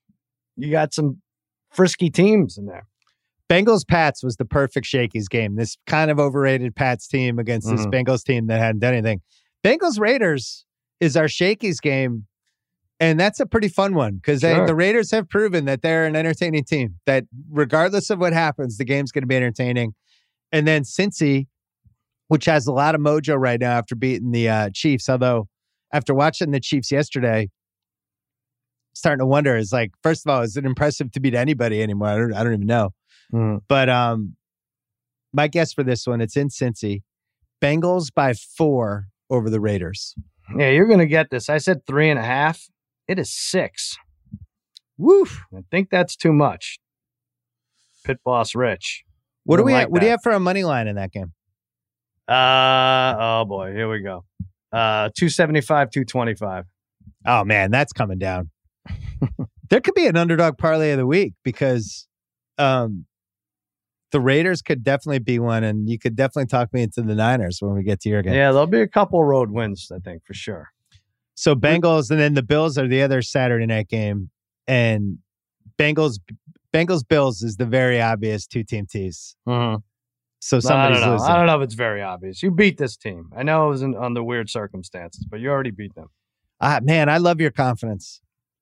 some frisky teams in there. Bengals Pats was the perfect Shakey's game. This kind of overrated Pats team against this Bengals team that hadn't done anything. Bengals Raiders is our Shakey's game, and that's a pretty fun one because the Raiders have proven that they're an entertaining team, that regardless of what happens, the game's going to be entertaining. And then Cincy, which has a lot of mojo right now after beating the Chiefs, although after watching the Chiefs yesterday, starting to wonder, is like, first of all, is it impressive to beat anybody anymore? I don't even know. But my guess for this one, it's in Cincy. Bengals by 4 over the Raiders. Yeah, you're going to get this. I said 3.5. It is 6. Woof. I think that's too much. Pit Boss Rich. What do we have? What do you have for a money line in that game? Oh boy, here we go. 275, 225. Oh man, that's coming down. There could be an underdog parlay of the week because the Raiders could definitely be one, and you could definitely talk me into the Niners when we get to your game. Yeah, there'll be a couple road wins, I think, for sure. So Bengals, and then the Bills are the other Saturday night game, and Bengals Bills is the very obvious 2-team tease. So somebody's losing. I don't know if it's very obvious. You beat this team. I know it was under weird circumstances, but you already beat them. Man, I love your confidence.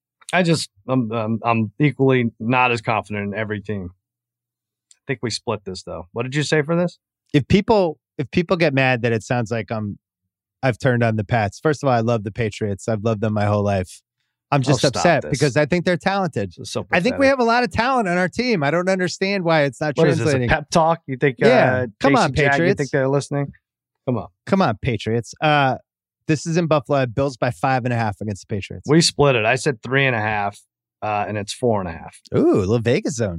I'm equally not as confident in every team. I think we split this though. What did you say for this? If people get mad that it sounds like I've turned on the Pats. First of all, I love the Patriots. I've loved them my whole life. I'm just upset because I think they're talented. So I think we have a lot of talent on our team. I don't understand why it's not translating. What is this, a pep talk? You think? Come on, Patriots. You think they're listening? Come on, Patriots. This is in Buffalo. Bills by 5.5 against the Patriots. We split it. I said 3.5, and it's 4.5. Ooh, a little Vegas zone.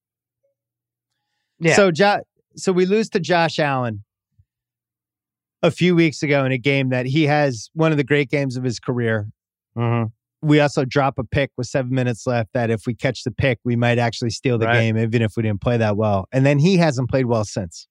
Yeah. So we lose to Josh Allen a few weeks ago in a game that he has one of the great games of his career. We also drop a pick with 7 minutes left that if we catch the pick, we might actually steal the game, even if we didn't play that well. And then he hasn't played well since.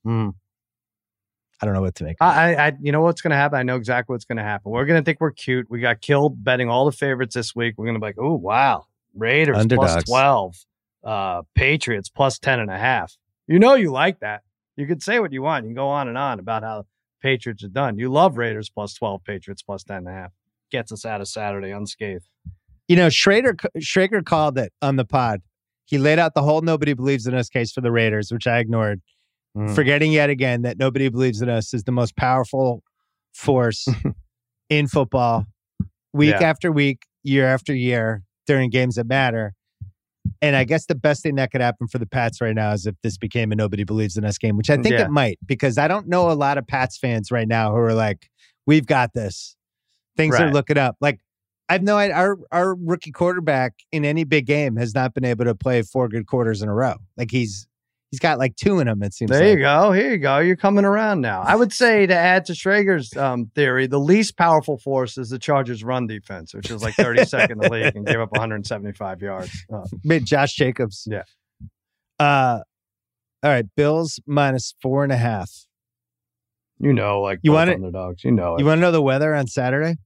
I don't know what to make. You know what's going to happen? I know exactly what's going to happen. We're going to think we're cute. We got killed betting all the favorites this week. We're going to be like, oh, wow. Raiders Underdogs. plus 12. Patriots plus 10.5. You know you like that. You can say what you want. You can go on and on about how Patriots are done. You love Raiders plus 12, Patriots plus 10.5. Gets us out of Saturday unscathed. You know, Schrager called it on the pod. He laid out the whole nobody believes in us case for the Raiders, which I ignored. Forgetting yet again that nobody believes in us is the most powerful force in football week after week, year after year during games that matter. And I guess the best thing that could happen for the Pats right now is if this became a nobody believes in us game, which I think it might, because I don't know a lot of Pats fans right now who are like, we've got this. Things are looking up. Like, I've no idea. Our rookie quarterback in any big game has not been able to play 4 good quarters in a row. Like he's got like 2 in him, it seems. There you go. Here you go. You're coming around now. I would say, to add to Schrager's theory, the least powerful force is the Chargers' run defense, which is like 32nd in the league and gave up 175 yards. Made Josh Jacobs. Yeah. All right. Bills minus 4.5. You know, like you want underdogs. You know it. You want to know the weather on Saturday?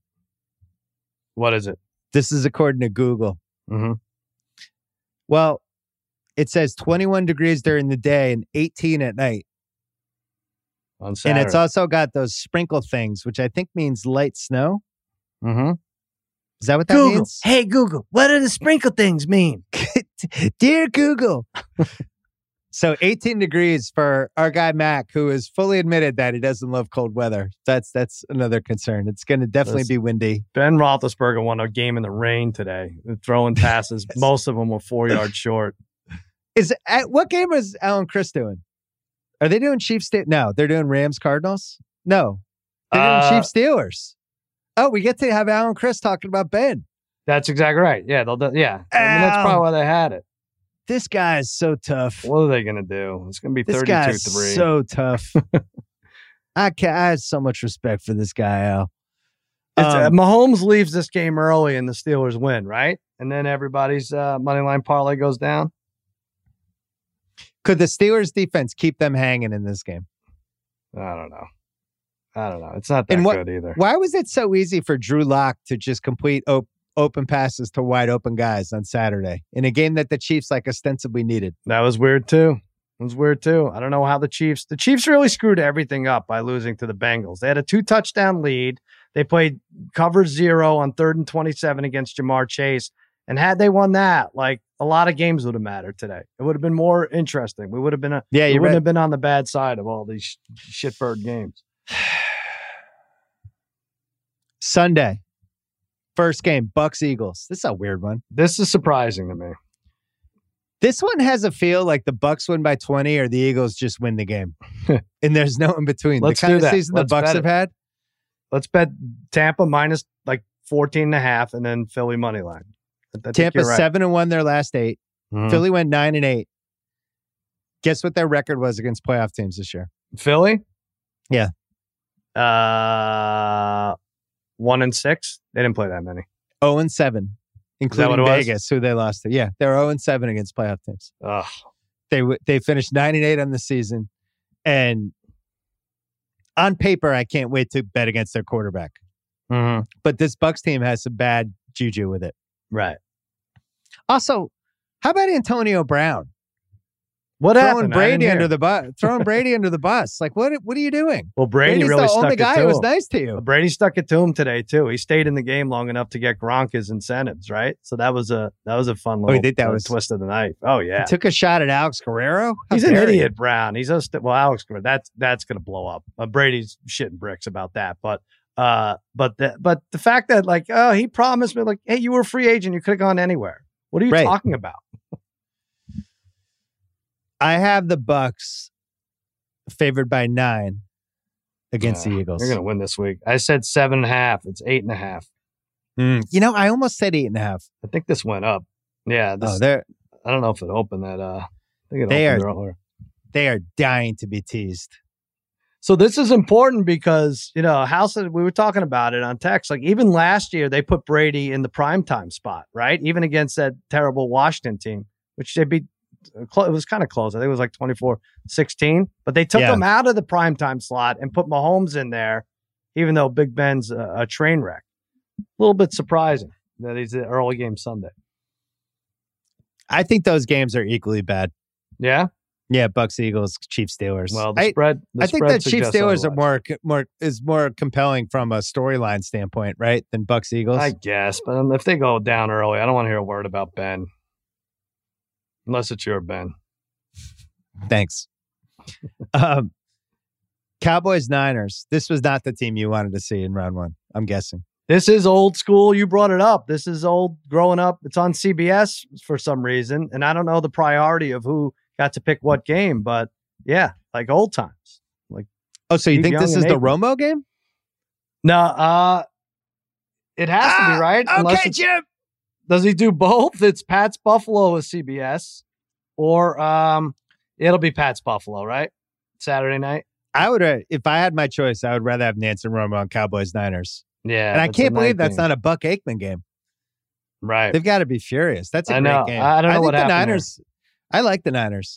What is it? This is according to Google. Well, It says 21 degrees during the day and 18 at night. On Saturday. And it's also got those sprinkle things, which I think means light snow. Mm-hmm. Is that what that Google. means? Hey, Google, what do the sprinkle things mean? Dear Google. So 18 degrees for our guy, Mac, who has fully admitted that he doesn't love cold weather. That's another concern. It's going to definitely be windy. Ben Roethlisberger won a game in the rain today, throwing passes. Most of them were 4 yards short. What game was Alan Chris doing? Are they doing Chiefs? No, they're doing Rams Cardinals. No, they're doing Chiefs Steelers. Oh, we get to have Alan Chris talking about Ben. That's exactly right. Yeah, yeah. I mean, that's probably why they had it. This guy is so tough. What are they going to do? It's going to be 32-3. This guy is so tough. I have so much respect for this guy, Al. Mahomes leaves this game early and the Steelers win, right? And then everybody's money line parlay goes down. Could the Steelers defense keep them hanging in this game? I don't know. It's not that good either. Why was it so easy for Drew Lock to just complete open passes to wide open guys on Saturday in a game that the Chiefs ostensibly needed? That was weird too. I don't know how the Chiefs really screwed everything up by losing to the Bengals. They had a 2-touchdown lead. They played cover 0 on 3rd and 27 against Jamar Chase. And had they won that, a lot of games would have mattered today. It would have been more interesting. We would have been wouldn't have been on the bad side of all these shitbird games. Sunday, first game, Bucs Eagles. This is a weird one. This is surprising to me. This one has a feel like the Bucs win by 20 or the Eagles just win the game, and there's no in between. Let's the kind do of that. season the Bucs have had. Let's bet Tampa minus 14.5, and then Philly money line. Tampa 7-1 their last 8. Mm-hmm. Philly went 9-8. Guess what their record was against playoff teams this year? Philly? Yeah. 1-6. They didn't play that many. 0-7, including Vegas, who they lost to. Yeah, they're 0-7 against playoff teams. Ugh. They finished 9-8 on the season, and on paper, I can't wait to bet against their quarterback. Mm-hmm. But this Bucs team has some bad juju with it. Right. Also, how about Antonio Brown? What throwing happened? Brady under the bus? Throwing Brady under the bus? What are you doing? Well, Brady's really the stuck only it guy to who was him. nice to you. Brady stuck it to him today too. He stayed in the game long enough to get Gronk his incentives, right? So that was a fun little twist of the night. Oh yeah, he took a shot at Alex Guerrero. He's an idiot, Brown. He's Alex Guerrero. That's going to blow up. Brady's shitting bricks about that, but the fact that he promised me hey, you were a free agent, you could have gone anywhere. What are you talking about? I have the Bucs favored by 9 against the Eagles. They're going to win this week. I said 7.5. It's 8.5. I almost said 8.5. I think this went up. Yeah. I don't know if it opened that. I think they opened earlier. They are dying to be teased. So this is important because, House, we were talking about it on text. Even last year, they put Brady in the primetime spot, right? Even against that terrible Washington team, which they beat. It was kind of close. I think it was 24-16. But they took him out of the primetime slot and put Mahomes in there, even though Big Ben's a train wreck. A little bit surprising that he's an early game Sunday. I think those games are equally bad. Yeah? Yeah, Bucs, Eagles, Chiefs, Steelers. Well, I think that Chiefs, Steelers are more compelling from a storyline standpoint, right, than Bucs, Eagles. I guess, but if they go down early, I don't want to hear a word about Ben, unless it's your Ben. Thanks. Cowboys, Niners. This was not the team you wanted to see in round 1. I'm guessing. This is old school. You brought it up. This is old growing up. It's on CBS for some reason, and I don't know the priority of who got to pick what game, but yeah, old times. So you think this is the Romo game? No, it has to be, right? Okay, Jim. Does he do both? It's Pats Buffalo with CBS, or it'll be Pats Buffalo, right? Saturday night. I would, if I had my choice, I would rather have Nance and Romo on Cowboys Niners. Yeah, and I can't believe that's not a Buck Aikman game. Right? They've got to be furious. That's a great game. I don't know what happened. Niners. I like the Niners.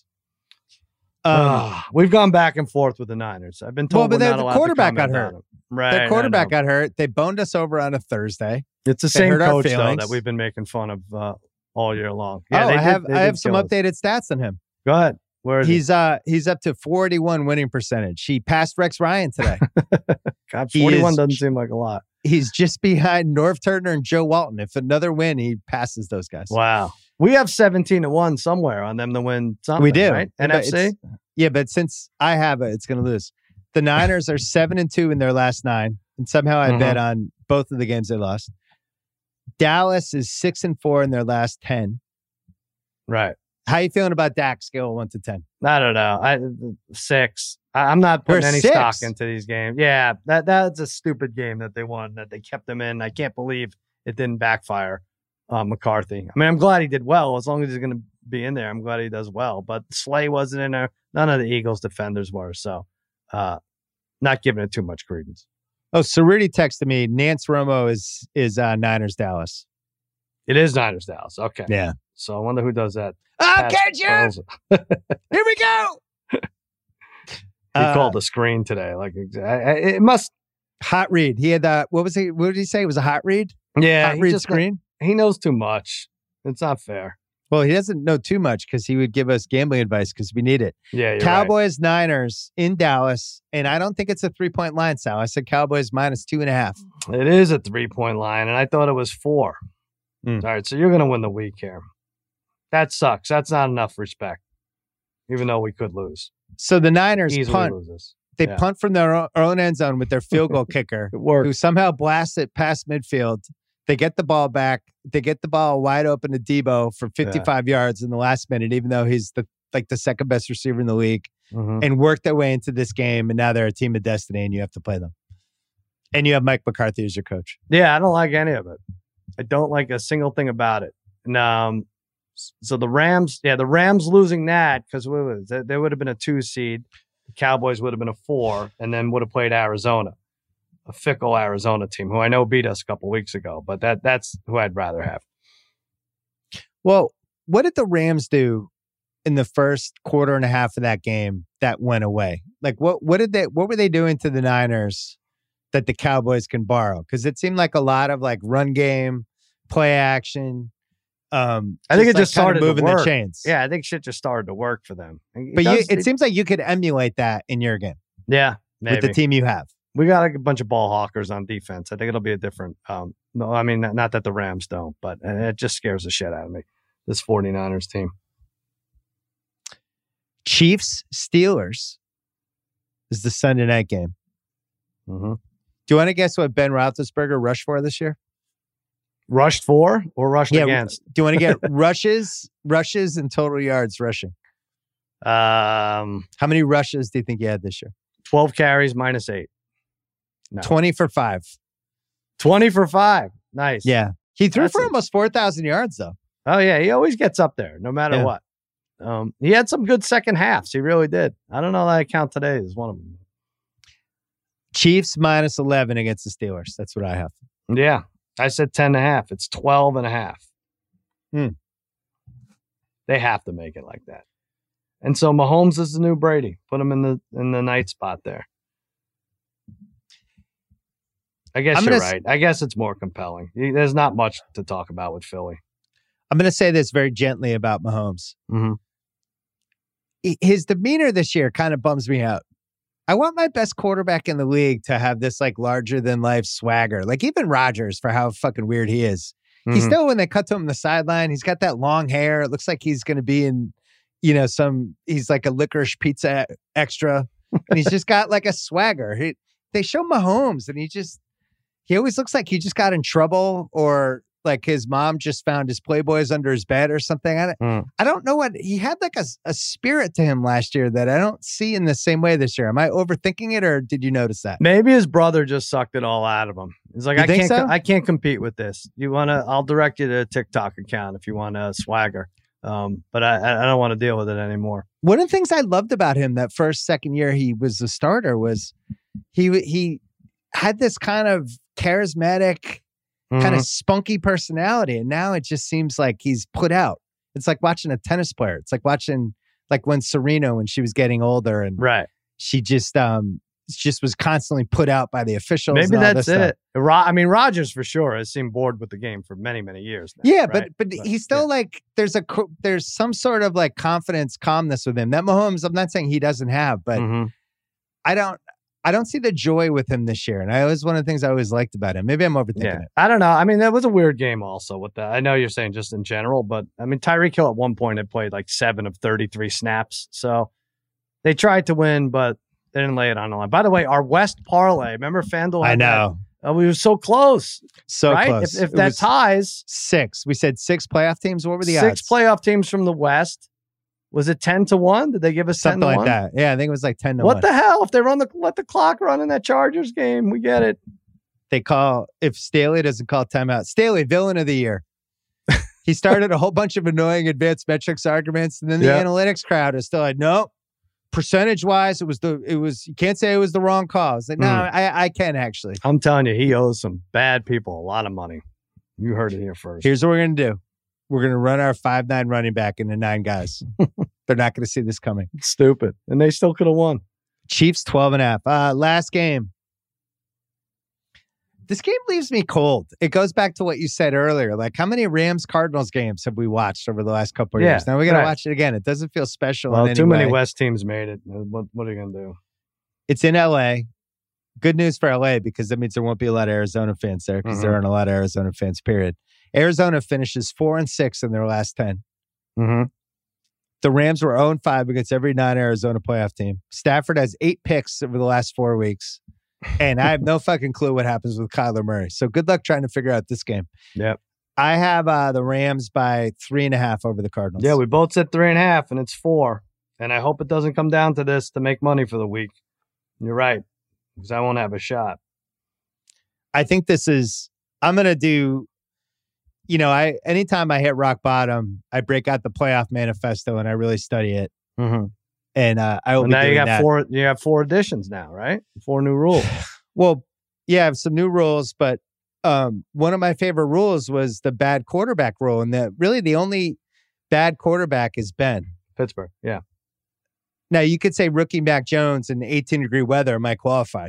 We've gone back and forth with the Niners. I've been told, but the quarterback got hurt. Right, their quarterback got hurt. They boned us over on a Thursday. It's the same coach though that we've been making fun of all year long. Yeah, I have some updated stats on him. Go ahead. Where is he's up to 41 winning percentage. He passed Rex Ryan today. God, 41 doesn't seem like a lot. He's just behind Norv Turner and Joe Walton. If another win, he passes those guys. Wow. We have 17-1 somewhere on them to win something. We do. Right? NFC? Yeah, but since I have it, it's going to lose. The Niners are 7-2 in their last 9. And somehow I bet on both of the games they lost. Dallas is 6-4 in their last 10. Right. How you feeling about Dak scale of 1 to 10? I don't know. 6. I'm not putting any stock into these games. Yeah, that's a stupid game that they won, that they kept him in. I can't believe it didn't backfire on McCarthy. I mean, I'm glad he did well. As long as he's going to be in there, I'm glad he does well. But Slay wasn't in there. None of the Eagles defenders were. So not giving it too much credence. Oh, Cerruti texted me. Nance Romo is Niners Dallas. It is Niners Dallas. Okay. Yeah. So I wonder who does that. Okay, Jim. Here we go. He called the screen today. Like it must hot read. He had that. What did he say? It was a hot read. Yeah, hot read screen. He knows too much. It's not fair. Well, he doesn't know too much because he would give us gambling advice because we need it. Yeah, Cowboys, right. Niners in Dallas, and I don't think it's a 3-point line, Sal. I said Cowboys minus 2.5. It is a 3-point line, and I thought it was 4. All right, so you're going to win the week here. That sucks. That's not enough respect, even though we could lose. So the Niners easily punt. Loses. They punt from their own end zone with their field goal kicker, who somehow blasts it past midfield. They get the ball back. They get the ball wide open to Debo for 55 yards in the last minute, even though he's the second best receiver in the league, and work their way into this game. And now they're a team of destiny, and you have to play them. And you have Mike McCarthy as your coach. Yeah, I don't like any of it. I don't like a single thing about it. And so the Rams losing that because they would have been a 2 seed. The Cowboys would have been a 4, and then would have played Arizona, a fickle Arizona team who I know beat us a couple weeks ago. But that's who I'd rather have. Well, what did the Rams do in the first quarter and a half of that game that went away? Like what were they doing to the Niners that the Cowboys can borrow? Because it seemed like a lot of like run game, play action. I think it just started moving to work. The chains. Yeah, I think shit just started to work for them. But it seems like you could emulate that in your game. Yeah, maybe. With the team you have. We got a bunch of ball hawkers on defense. I think it'll be a different. No, I mean, not that the Rams don't, but it just scares the shit out of me. This 49ers team. Chiefs Steelers is the Sunday night game. Mm-hmm. Do you want to guess what Ben Roethlisberger rushed for this year? Rushed for or rushed against? Do you want to get rushes and total yards rushing? How many rushes do you think he had this year? 12 carries minus 8. No. 20 for 5. 20 for 5. Nice. Yeah. He threw for almost 4,000 yards, though. Oh, yeah. He always gets up there, no matter what. He had some good second halves. He really did. I don't know that I count today as one of them. Chiefs minus 11 against the Steelers. That's what I have. Yeah. I said 10.5. It's 12.5. They have to make it like that. And so Mahomes is the new Brady. Put him in the night spot there. I guess you're right. I guess it's more compelling. There's not much to talk about with Philly. I'm going to say this very gently about Mahomes. Mm-hmm. His demeanor this year kind of bums me out. I want my best quarterback in the league to have this like larger than life swagger. Like even Rodgers, for how fucking weird he is. Mm-hmm. He's still, when they cut to him on the sideline, he's got that long hair. It looks like he's going to be in, he's like a licorice pizza extra. And he's just got like a swagger. They show Mahomes and he always looks like he just got in trouble, or like his mom just found his Playboys under his bed or something. I don't know what he had, like a spirit to him last year that I don't see in the same way this year. Am I overthinking it, or did you notice that? Maybe his brother just sucked it all out of him. He's like, I can't compete with this. I'll direct you to a TikTok account if you want a swagger. But I don't want to deal with it anymore. One of the things I loved about him that second year he was a starter was he had this kind of charismatic, kind of spunky personality, and now it just seems like he's put out. It's like watching a tennis player. It's like watching when Serena, when she was getting older, and right, she just just was constantly put out by the officials. Maybe and all that's this it. stuff. I mean, Rodgers for sure has seemed bored with the game for many, many years now. Yeah, right? but he's still like there's some sort of like confidence, calmness with him that Mahomes. I'm not saying he doesn't have, but I don't see the joy with him this year. And it was one of the things I always liked about him. Maybe I'm overthinking it. I don't know. I mean, that was a weird game also with that. I know you're saying just in general, but I mean, Tyreek Hill at one point had played like 7 of 33 snaps. So they tried to win, but they didn't lay it on the line. By the way, our West parlay, remember FanDuel? I know. We were so close. So right? close. If that ties. 6. We said 6 playoff teams. What were the 6 odds? playoff teams from the West. Was it 10-1? Did they give us Something 10-1? like that? Yeah, I think it was like 10-1. What the hell? If they let the clock run in that Chargers game, we get it. They call, if Staley doesn't call timeout, Staley, villain of the year. He started a whole bunch of annoying advanced metrics arguments, and then the analytics crowd is still like, no, percentage wise, it was you can't say it was the wrong call. I was like, no, I can actually. I'm telling you, he owes some bad people a lot of money. You heard it here first. Here's what we're gonna do. We're going to run our 5'9" running back into 9 guys. They're not going to see this coming. Stupid. And they still could have won. Chiefs 12.5. Last game. This game leaves me cold. It goes back to what you said earlier. Like, how many Rams-Cardinals games have we watched over the last couple of years? Now we got to watch it again. It doesn't feel special. Well, in any too many way. West teams made it. What are you going to do? It's in L.A. Good news for L.A. because that means there won't be a lot of Arizona fans there because there aren't a lot of Arizona fans, period. Arizona finishes 4-6 in their last 10. The Rams were 0-5 against every non-Arizona playoff team. Stafford has 8 picks over the last 4 weeks. And I have no fucking clue what happens with Kyler Murray. So good luck trying to figure out this game. Yep. I have the Rams by 3.5 over the Cardinals. Yeah, we both said 3.5, and it's 4. And I hope it doesn't come down to this to make money for the week. You're right, because I won't have a shot. I think I'm going to do... anytime I hit rock bottom, I break out the playoff manifesto and I really study it. And I will be now doing that. You have 4 additions now, right? 4 new rules. Well, yeah, I have some new rules, but one of my favorite rules was the bad quarterback rule. And really the only bad quarterback is Ben. Pittsburgh, yeah. Now, you could say rookie Mac Jones in 18-degree weather might qualify.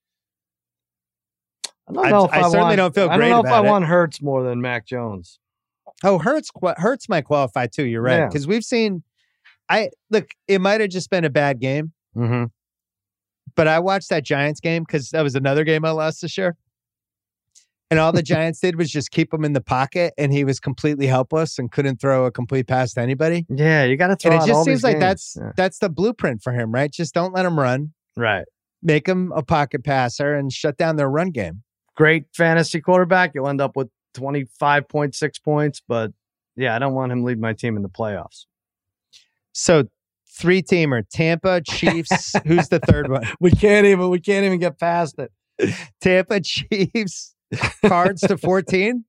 I don't know I certainly don't feel great about it. I don't know if I want Hurts more than Mac Jones. Oh, Hurts might qualify too. You're right. Because we've seen, it might have just been a bad game. But I watched that Giants game because that was another game I lost this year. And all the Giants did was just keep him in the pocket, and he was completely helpless and couldn't throw a complete pass to anybody. Yeah, you got to throw. And it just all seems like games. that's the blueprint for him, right? Just don't let him run. Right. Make him a pocket passer and shut down their run game. Great fantasy quarterback. You'll end up with 25.6 points, but yeah, I don't want him lead my team in the playoffs. So 3-teamer, Tampa, Chiefs. Who's the third one? We can't even get past it. Tampa, Chiefs, Cards to 14.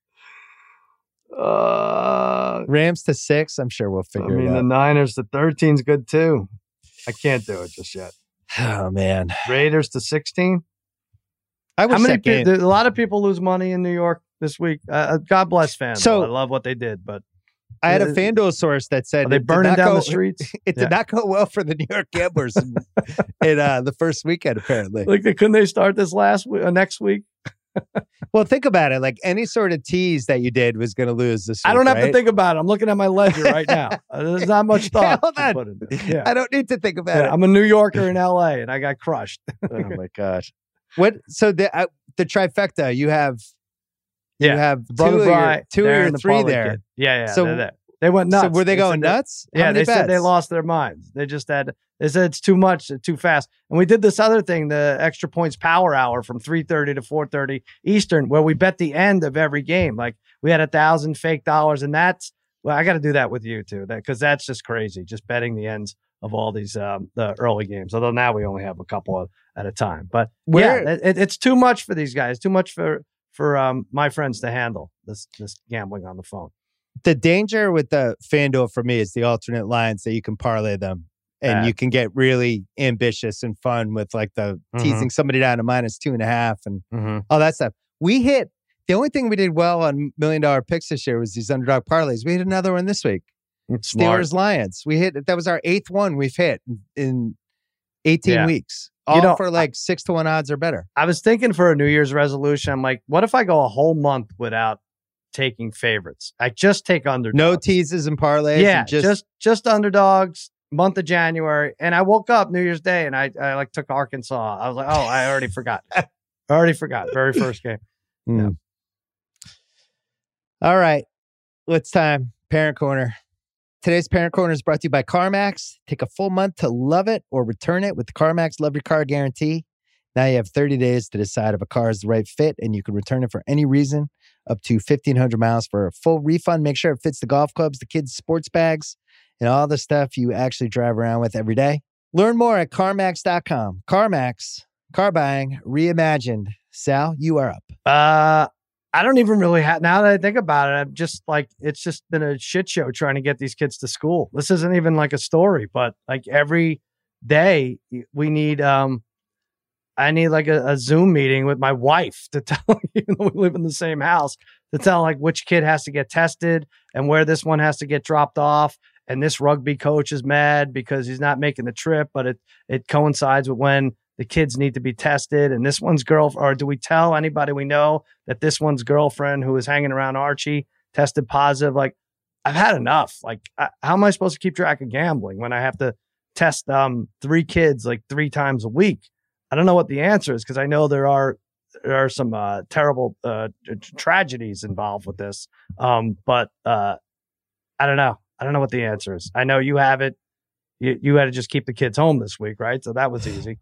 Rams to 6. I'm sure we'll figure it out. The Niners to 13 is good too. I can't do it just yet. Oh man. Raiders to 16. I wish that game. A lot of people lose money in New York this week. God bless fans. So, I love what they did, but I had a FanDuel source that said are they burning down the streets. It did not go well for the New York gamblers in the first weekend. Apparently, couldn't they start this next week? Well, think about it. Like any sort of tease that you did was going to lose this week, I don't have to think about it. I'm looking at my ledger right now. There's not much thought. Hold on. Yeah. I don't need to think about it. I'm a New Yorker in LA, and I got crushed. Oh my gosh! What? So the trifecta. You have two of your 3 there. Kid. Yeah. So they went nuts. So were they going nuts? Yeah, they said they lost their minds. They said it's too much, too fast. And we did this other thing, the Extra Points Power Hour from 3:30 to 4:30 Eastern, where we bet the end of every game. Like we had 1,000 fake dollars, and I got to do that with you too, because that's just crazy. Just betting the ends of all these the early games. Although now we only have a couple at a time. But it's too much for these guys. Too much for my friends to handle this gambling on the phone. The danger with the FanDuel for me is the alternate lines that you can parlay them, and you can get really ambitious and fun with like the teasing somebody down to -2.5 and all that stuff. The only thing we did well on $1 Million Picks this year was these underdog parlays. We hit another one this week. Steelers Lions. That was our 8th one we've hit in 18 weeks. All for like 6-1 odds or better. I was thinking for a New Year's resolution, I'm like, what if I go a whole month without taking favorites? I just take underdogs. No teases and parlays. Yeah, and just underdogs. Month of January, and I woke up New Year's Day, and I like took Arkansas. I was like, oh, I already forgot. Very first game. Yeah. All right, it's time. Parent Corner. Today's Parent Corner is brought to you by CarMax. Take a full month to love it or return it with the CarMax Love Your Car Guarantee. Now you have 30 days to decide if a car is the right fit, and you can return it for any reason, up to 1,500 miles for a full refund. Make sure it fits the golf clubs, the kids' sports bags, and all the stuff you actually drive around with every day. Learn more at CarMax.com. CarMax, car buying reimagined. Sal, you are up. I don't even really have, now that I think about it, I'm just like, it's just been a shit show trying to get these kids to school. This isn't even like a story, but like every day we need, I need like a Zoom meeting with my wife to tell, even though we live in the same house, to tell like which kid has to get tested and where this one has to get dropped off. And this rugby coach is mad because he's not making the trip, but it coincides with when the kids need to be tested. And this one's or do we tell anybody we know that this one's girlfriend who was hanging around Archie tested positive? Like, I've had enough. Like, how am I supposed to keep track of gambling when I have to test 3 kids like 3 times a week? I don't know what the answer is, because I know there are some terrible tragedies involved with this. But I don't know. I don't know what the answer is. I know you have it. You had to just keep the kids home this week, right? So that was easy.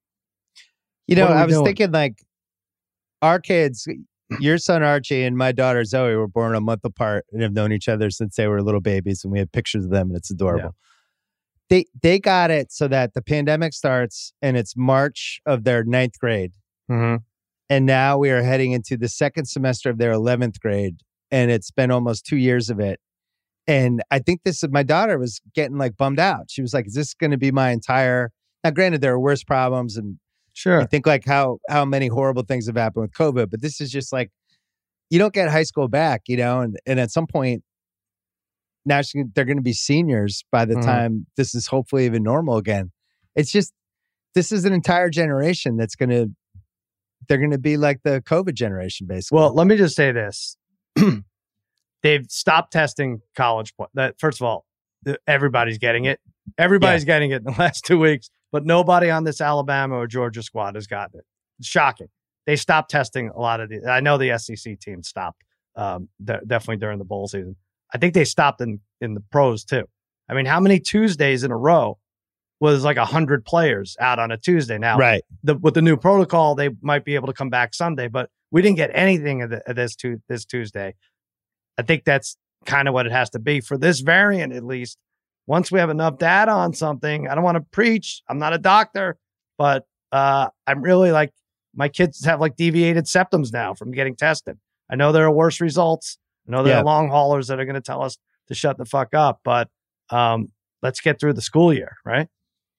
You know, I was thinking like our kids, your son Archie and my daughter Zoe were born a month apart and have known each other since they were little babies, and we have pictures of them, and it's adorable. Yeah. They got it so that the pandemic starts and it's March of their 9th grade. Mm-hmm. And now we are heading into the 2nd semester of their 11th grade, and it's been almost 2 years of it. And I think my daughter was getting like bummed out. She was like, is this going to be my entire, now granted there are worse problems, and sure, I think like how many horrible things have happened with COVID, but this is just like, you don't get high school back, you know, and at some point now they're going to be seniors by the time this is hopefully even normal again. It's just, this is an entire generation they're going to be like the COVID generation, basically. Well, let me just say this. They've stopped testing college. First of all, everybody's getting it. Everybody's getting it in the last 2 weeks, but nobody on this Alabama or Georgia squad has gotten it. It's shocking. They stopped testing a lot of these. I know the SEC team stopped definitely during the bowl season. I think they stopped in the pros too. I mean, how many Tuesdays in a row was like 100 players out on a Tuesday? Now, right. With the new protocol, they might be able to come back Sunday, but we didn't get anything of this Tuesday. I think that's kind of what it has to be for this variant, at least. Once we have enough data on something, I don't want to preach. I'm not a doctor, but I'm really like, my kids have like deviated septums now from getting tested. I know there are worse results. I know there are long haulers that are going to tell us to shut the fuck up, but let's get through the school year, right?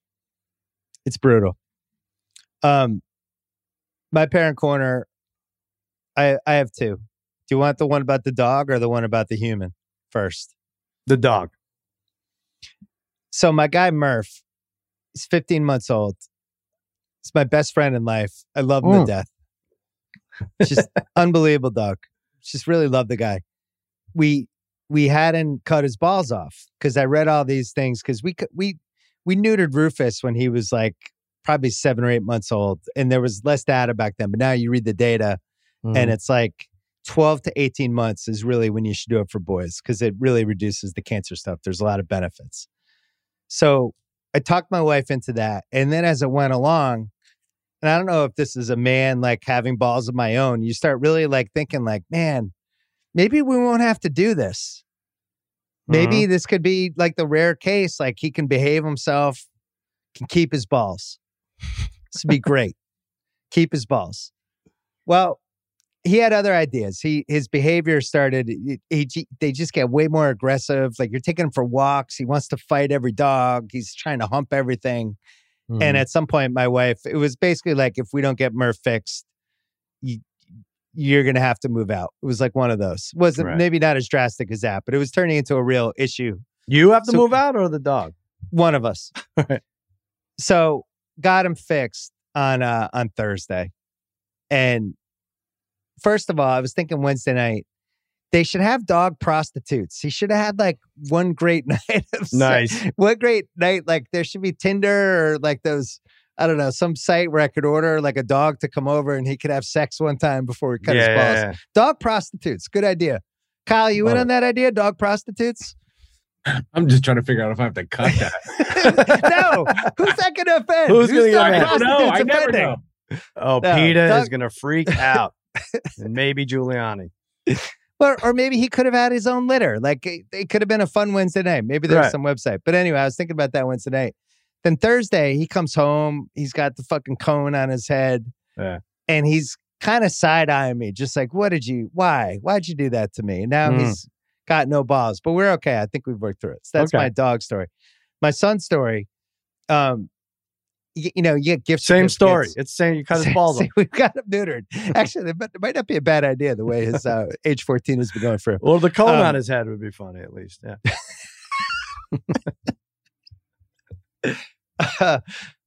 It's brutal. My Parent Corner, I have 2. Do you want the one about the dog or the one about the human first? The dog. So my guy Murph, he's 15 months old. He's my best friend in life. I love him to death. Just unbelievable dog. Just really love the guy. We hadn't cut his balls off because I read all these things because we neutered Rufus when he was like probably 7 or 8 months old, and there was less data back then. But now you read the data, and it's like 12 to 18 months is really when you should do it for boys because it really reduces the cancer stuff. There's a lot of benefits. So I talked my wife into that. And then as it went along, and I don't know if this is a man like having balls of my own, you start really like thinking like, man, maybe we won't have to do this. Maybe this could be like the rare case, like he can behave himself, can keep his balls. This would be great. Keep his balls. Well, he had other ideas. His behavior started, they just get way more aggressive. Like you're taking him for walks. He wants to fight every dog. He's trying to hump everything. And at some point, my wife, it was basically like, if we don't get Murph fixed, you're going to have to move out. It was like one of those. Wasn't maybe not as drastic as that, but it was turning into a real issue. You have to move out or the dog? One of us. Right. So got him fixed. on Thursday. And first of all, I was thinking Wednesday night, they should have dog prostitutes. He should have had like one great night of Nice. One great night. Like there should be Tinder or like those, I don't know, some site where I could order like a dog to come over and he could have sex one time before we cut his balls. Yeah. Dog prostitutes. Good idea. Kyle, you in on that idea? Dog prostitutes? I'm just trying to figure out if I have to cut that. No. Who's that going to offend? Who's gonna get dog mad? I don't know. I never offending? know. Oh, No, PETA Doug- is going to freak out. And maybe Giuliani. Or maybe he could have had his own litter. Like it could have been a fun Wednesday night. Maybe there's Right. some website. But anyway, I was thinking about that Wednesday night. Then Thursday, he comes home. He's got the fucking cone on his head. Yeah. And he's kind of side-eyeing me. Just like, why'd you do that to me? And now he's got no balls. But we're okay. I think we've worked through it. So that's Okay. my dog story. My son's story, you get gift Same story. certificates. It's saying you cut his balls off. We've got him neutered. Actually, it might not be a bad idea the way his age 14 has been going through. Well, the cone on his head would be funny at least. Yeah.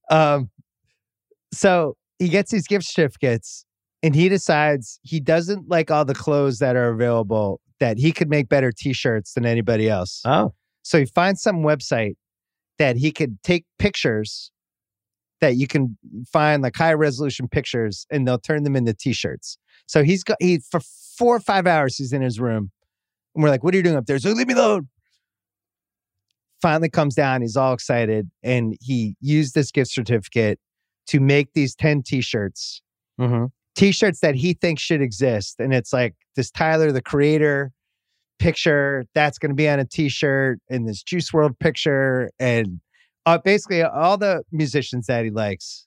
So he gets these gift certificates and he decides he doesn't like all the clothes that are available, that he could make better t-shirts than anybody else. Oh. So he finds some website that he could take pictures that you can find like high resolution pictures and they'll turn them into t-shirts. So he for 4 or 5 hours, he's in his room and we're like, what are you doing up there? So leave me alone. Finally comes down. He's all excited. And he used this gift certificate to make these 10 t-shirts, t-shirts that he thinks should exist. And it's like this Tyler, the Creator picture that's going to be on a t-shirt and this Juice WRLD picture and basically all the musicians that he likes.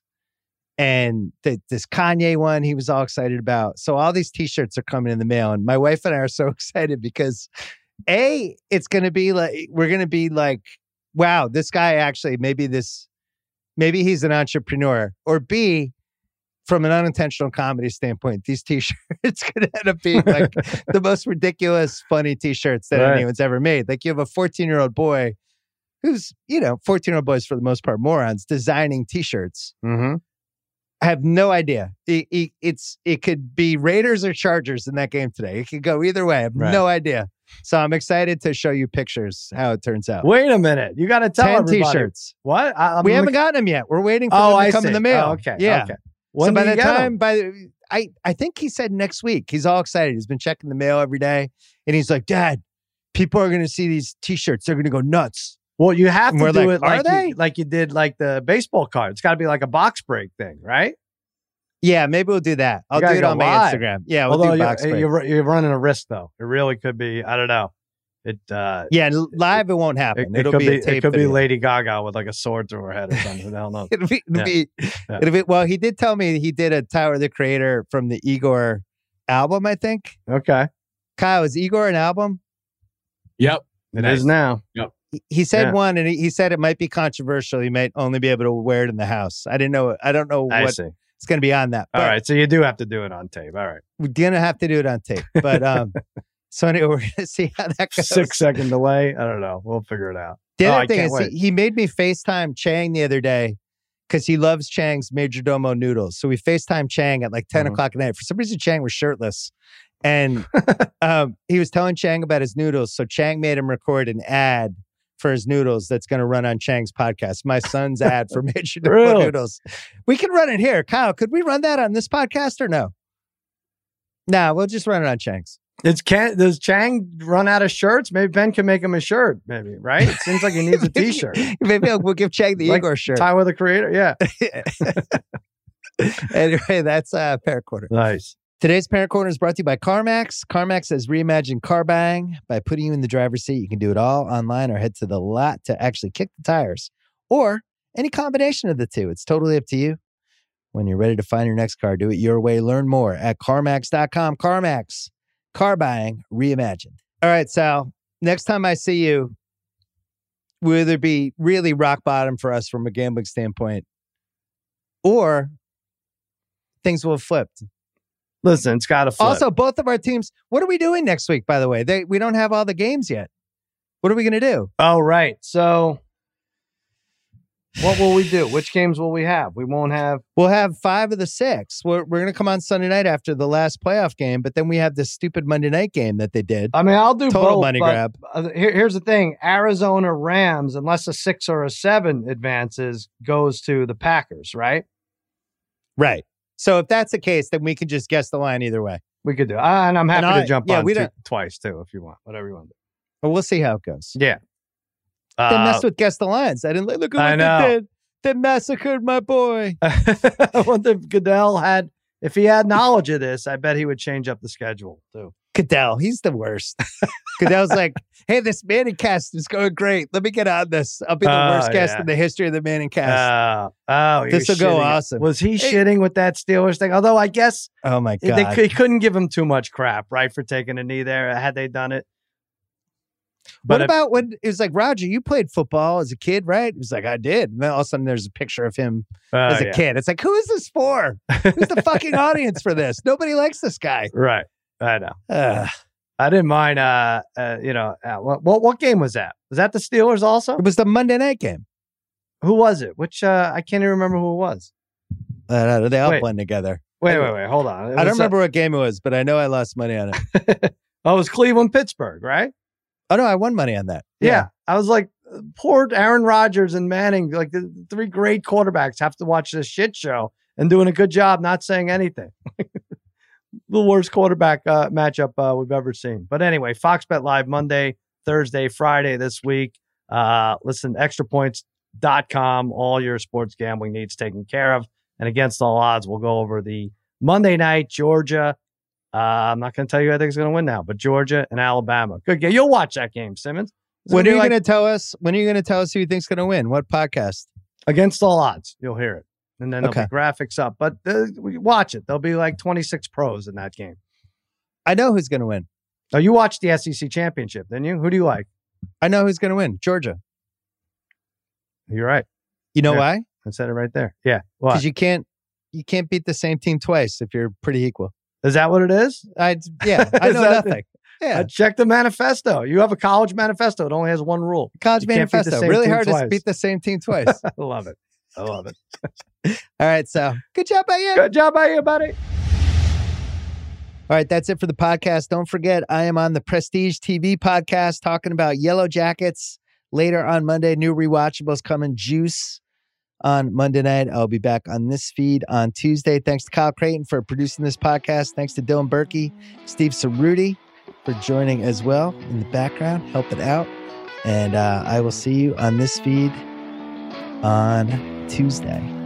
And this Kanye one he was all excited about. So all these t-shirts are coming in the mail. And my wife and I are so excited because it's going to be like, we're going to be like, wow, this guy actually, maybe he's an entrepreneur. Or B, from an unintentional comedy standpoint, these t-shirts could end up being like the most ridiculous, funny t-shirts that anyone's ever made. Like you have a 14-year-old boy who's, 14-year-old boys for the most part, morons, designing t-shirts. I have no idea. It could be Raiders or Chargers in that game today. It could go either way. I have no idea. So I'm excited to show you pictures, how it turns out. Wait a minute. You got to tell 10 everybody. t-shirts. What? We haven't gotten them yet. We're waiting for them to come in the mail. Oh, okay. Yeah. Okay. So When by do you the get time, 'em? I think he said next week. He's all excited. He's been checking the mail every day. And he's like, Dad, people are going to see these t-shirts. They're going to go nuts. Well, you have And to we're do like, it like you did like the baseball card. It's got to be like a box break thing, right? Yeah, maybe we'll do that. I'll do gotta it go on my live. Instagram. Yeah, we'll Although do box break. you're running a risk though. It really could be. I don't know. Yeah, live it won't happen. It'll be a tape it could be video. Lady Gaga with like a sword through her head or something. Who the hell knows? It'll be. Well, he did tell me he did a Tyler, the Creator from the Igor album, I think. Okay. Kyle, is Igor an album? Yep. It is now. Yep. He said one, and he said it might be controversial. He might only be able to wear it in the house. I didn't know. I don't know I what see. it's going to be on that. All But right. So you do have to do it on tape. All right. we're going to have to do it on tape. But so anyway, we're going to see how that goes. 6-second delay. I don't know. We'll figure it out. The I other thing can't is wait. he made me FaceTime Chang the other day because he loves Chang's Majordomo noodles. So we FaceTime Chang at like 10 o'clock at night. For some reason, Chang was shirtless. And he was telling Chang about his noodles. So Chang made him record an ad for his noodles that's going to run on Chang's podcast. My son's ad for Majordomo Really? noodles. We can run it here. Kyle, could we run that on this podcast or no? No, we'll just run it on Chang's. Does Chang run out of shirts? Maybe Ben can make him a shirt. Maybe, right? It seems like he needs a T-shirt. Maybe we'll give Chang the Like Igor shirt. Tyler, the Creator. Yeah. Anyway, that's Parent Corner. Nice. Today's Parent Corner is brought to you by CarMax. CarMax has reimagined car buying. By putting you in the driver's seat, you can do it all online or head to the lot to actually kick the tires. Or any combination of the two. It's totally up to you. When you're ready to find your next car, do it your way. Learn more at CarMax.com. CarMax. Car buying reimagined. All right, Sal. Next time I see you, will either be really rock bottom for us from a gambling standpoint, or things will have flipped. Listen, it's got to flip. Also, both of our teams, what are we doing next week, by the way? We don't have all the games yet. What are we going to do? Oh, right. So What will we do? Which games will we have? We won't have. We'll have 5 of the 6. We're going to come on Sunday night after the last playoff game, but then we have this stupid Monday night game that they did. I mean, I'll do total both, money grab. Here's the thing: Arizona Rams, unless a 6 or a 7 advances, goes to the Packers, right? Right. So if that's the case, then we can just guess the line either way. We could do, and I'm happy to jump on twice too if you want, whatever you want to do. But we'll see how it goes. Yeah. They messed with guess the lines. I didn't look at what they did. They massacred my boy. What if Goodell had, if he had knowledge of this, I bet he would change up the schedule too. Goodell, he's the worst. Goodell's like, hey, this Manning cast is going great. Let me get on this. I'll be the worst guest in the history of the Manning cast. This will go awesome. Was he shitting with that Steelers thing? Although I guess, oh my God, they couldn't give him too much crap, right, for taking a knee there had they done it. But what about when it was like, Roger, you played football as a kid, right? It was like, I did. And then all of a sudden there's a picture of him as a kid. It's like, who is this for? Who's the fucking audience for this? Nobody likes this guy. Right. I know. I didn't mind, what game was that? Was that the Steelers also? It was the Monday night game. Who was it? Which, I can't even remember who it was. They all blend together. Wait, hold on. I don't remember what game it was, but I know I lost money on it. Oh, it was Cleveland-Pittsburgh, right? Oh, no, I won money on that. Yeah. I was like, poor Aaron Rodgers and Manning, like the 3 great quarterbacks have to watch this shit show and doing a good job not saying anything. The worst quarterback matchup we've ever seen. But anyway, Fox Bet Live Monday, Thursday, Friday this week. Listen, extrapoints.com, all your sports gambling needs taken care of. And against all odds, we'll go over the Monday night Georgia. I'm not going to tell you who I think is going to win now, but Georgia and Alabama. Good game. You'll watch that game, Simmons. When are you going to tell us? When are you going to tell us who you think's going to win? What podcast? Against all odds. You'll hear it. And then there'll be graphics up. But watch it. There'll be like 26 pros in that game. I know who's going to win. Oh, you watched the SEC championship, didn't you? Who do you like? I know who's going to win. Georgia. You're right. You know why? I said it right there. Yeah. Because you can't beat the same team twice if you're pretty equal. Is that what it is? I know nothing. Yeah. I checked the manifesto. You have a college manifesto. It only has one rule. College manifesto. Really hard to beat the same team twice. I love it. All right, so good job by you. Good job by you, buddy. All right, that's it for the podcast. Don't forget, I am on the Prestige TV podcast talking about Yellow Jackets later on Monday. New rewatchables coming. Juice on Monday night. I'll be back on this feed on Tuesday. Thanks to Kyle Creighton for producing this podcast. Thanks to Dylan Berkey, Steve Cerruti for joining as well in the background, helping out. And I will see you on this feed on Tuesday.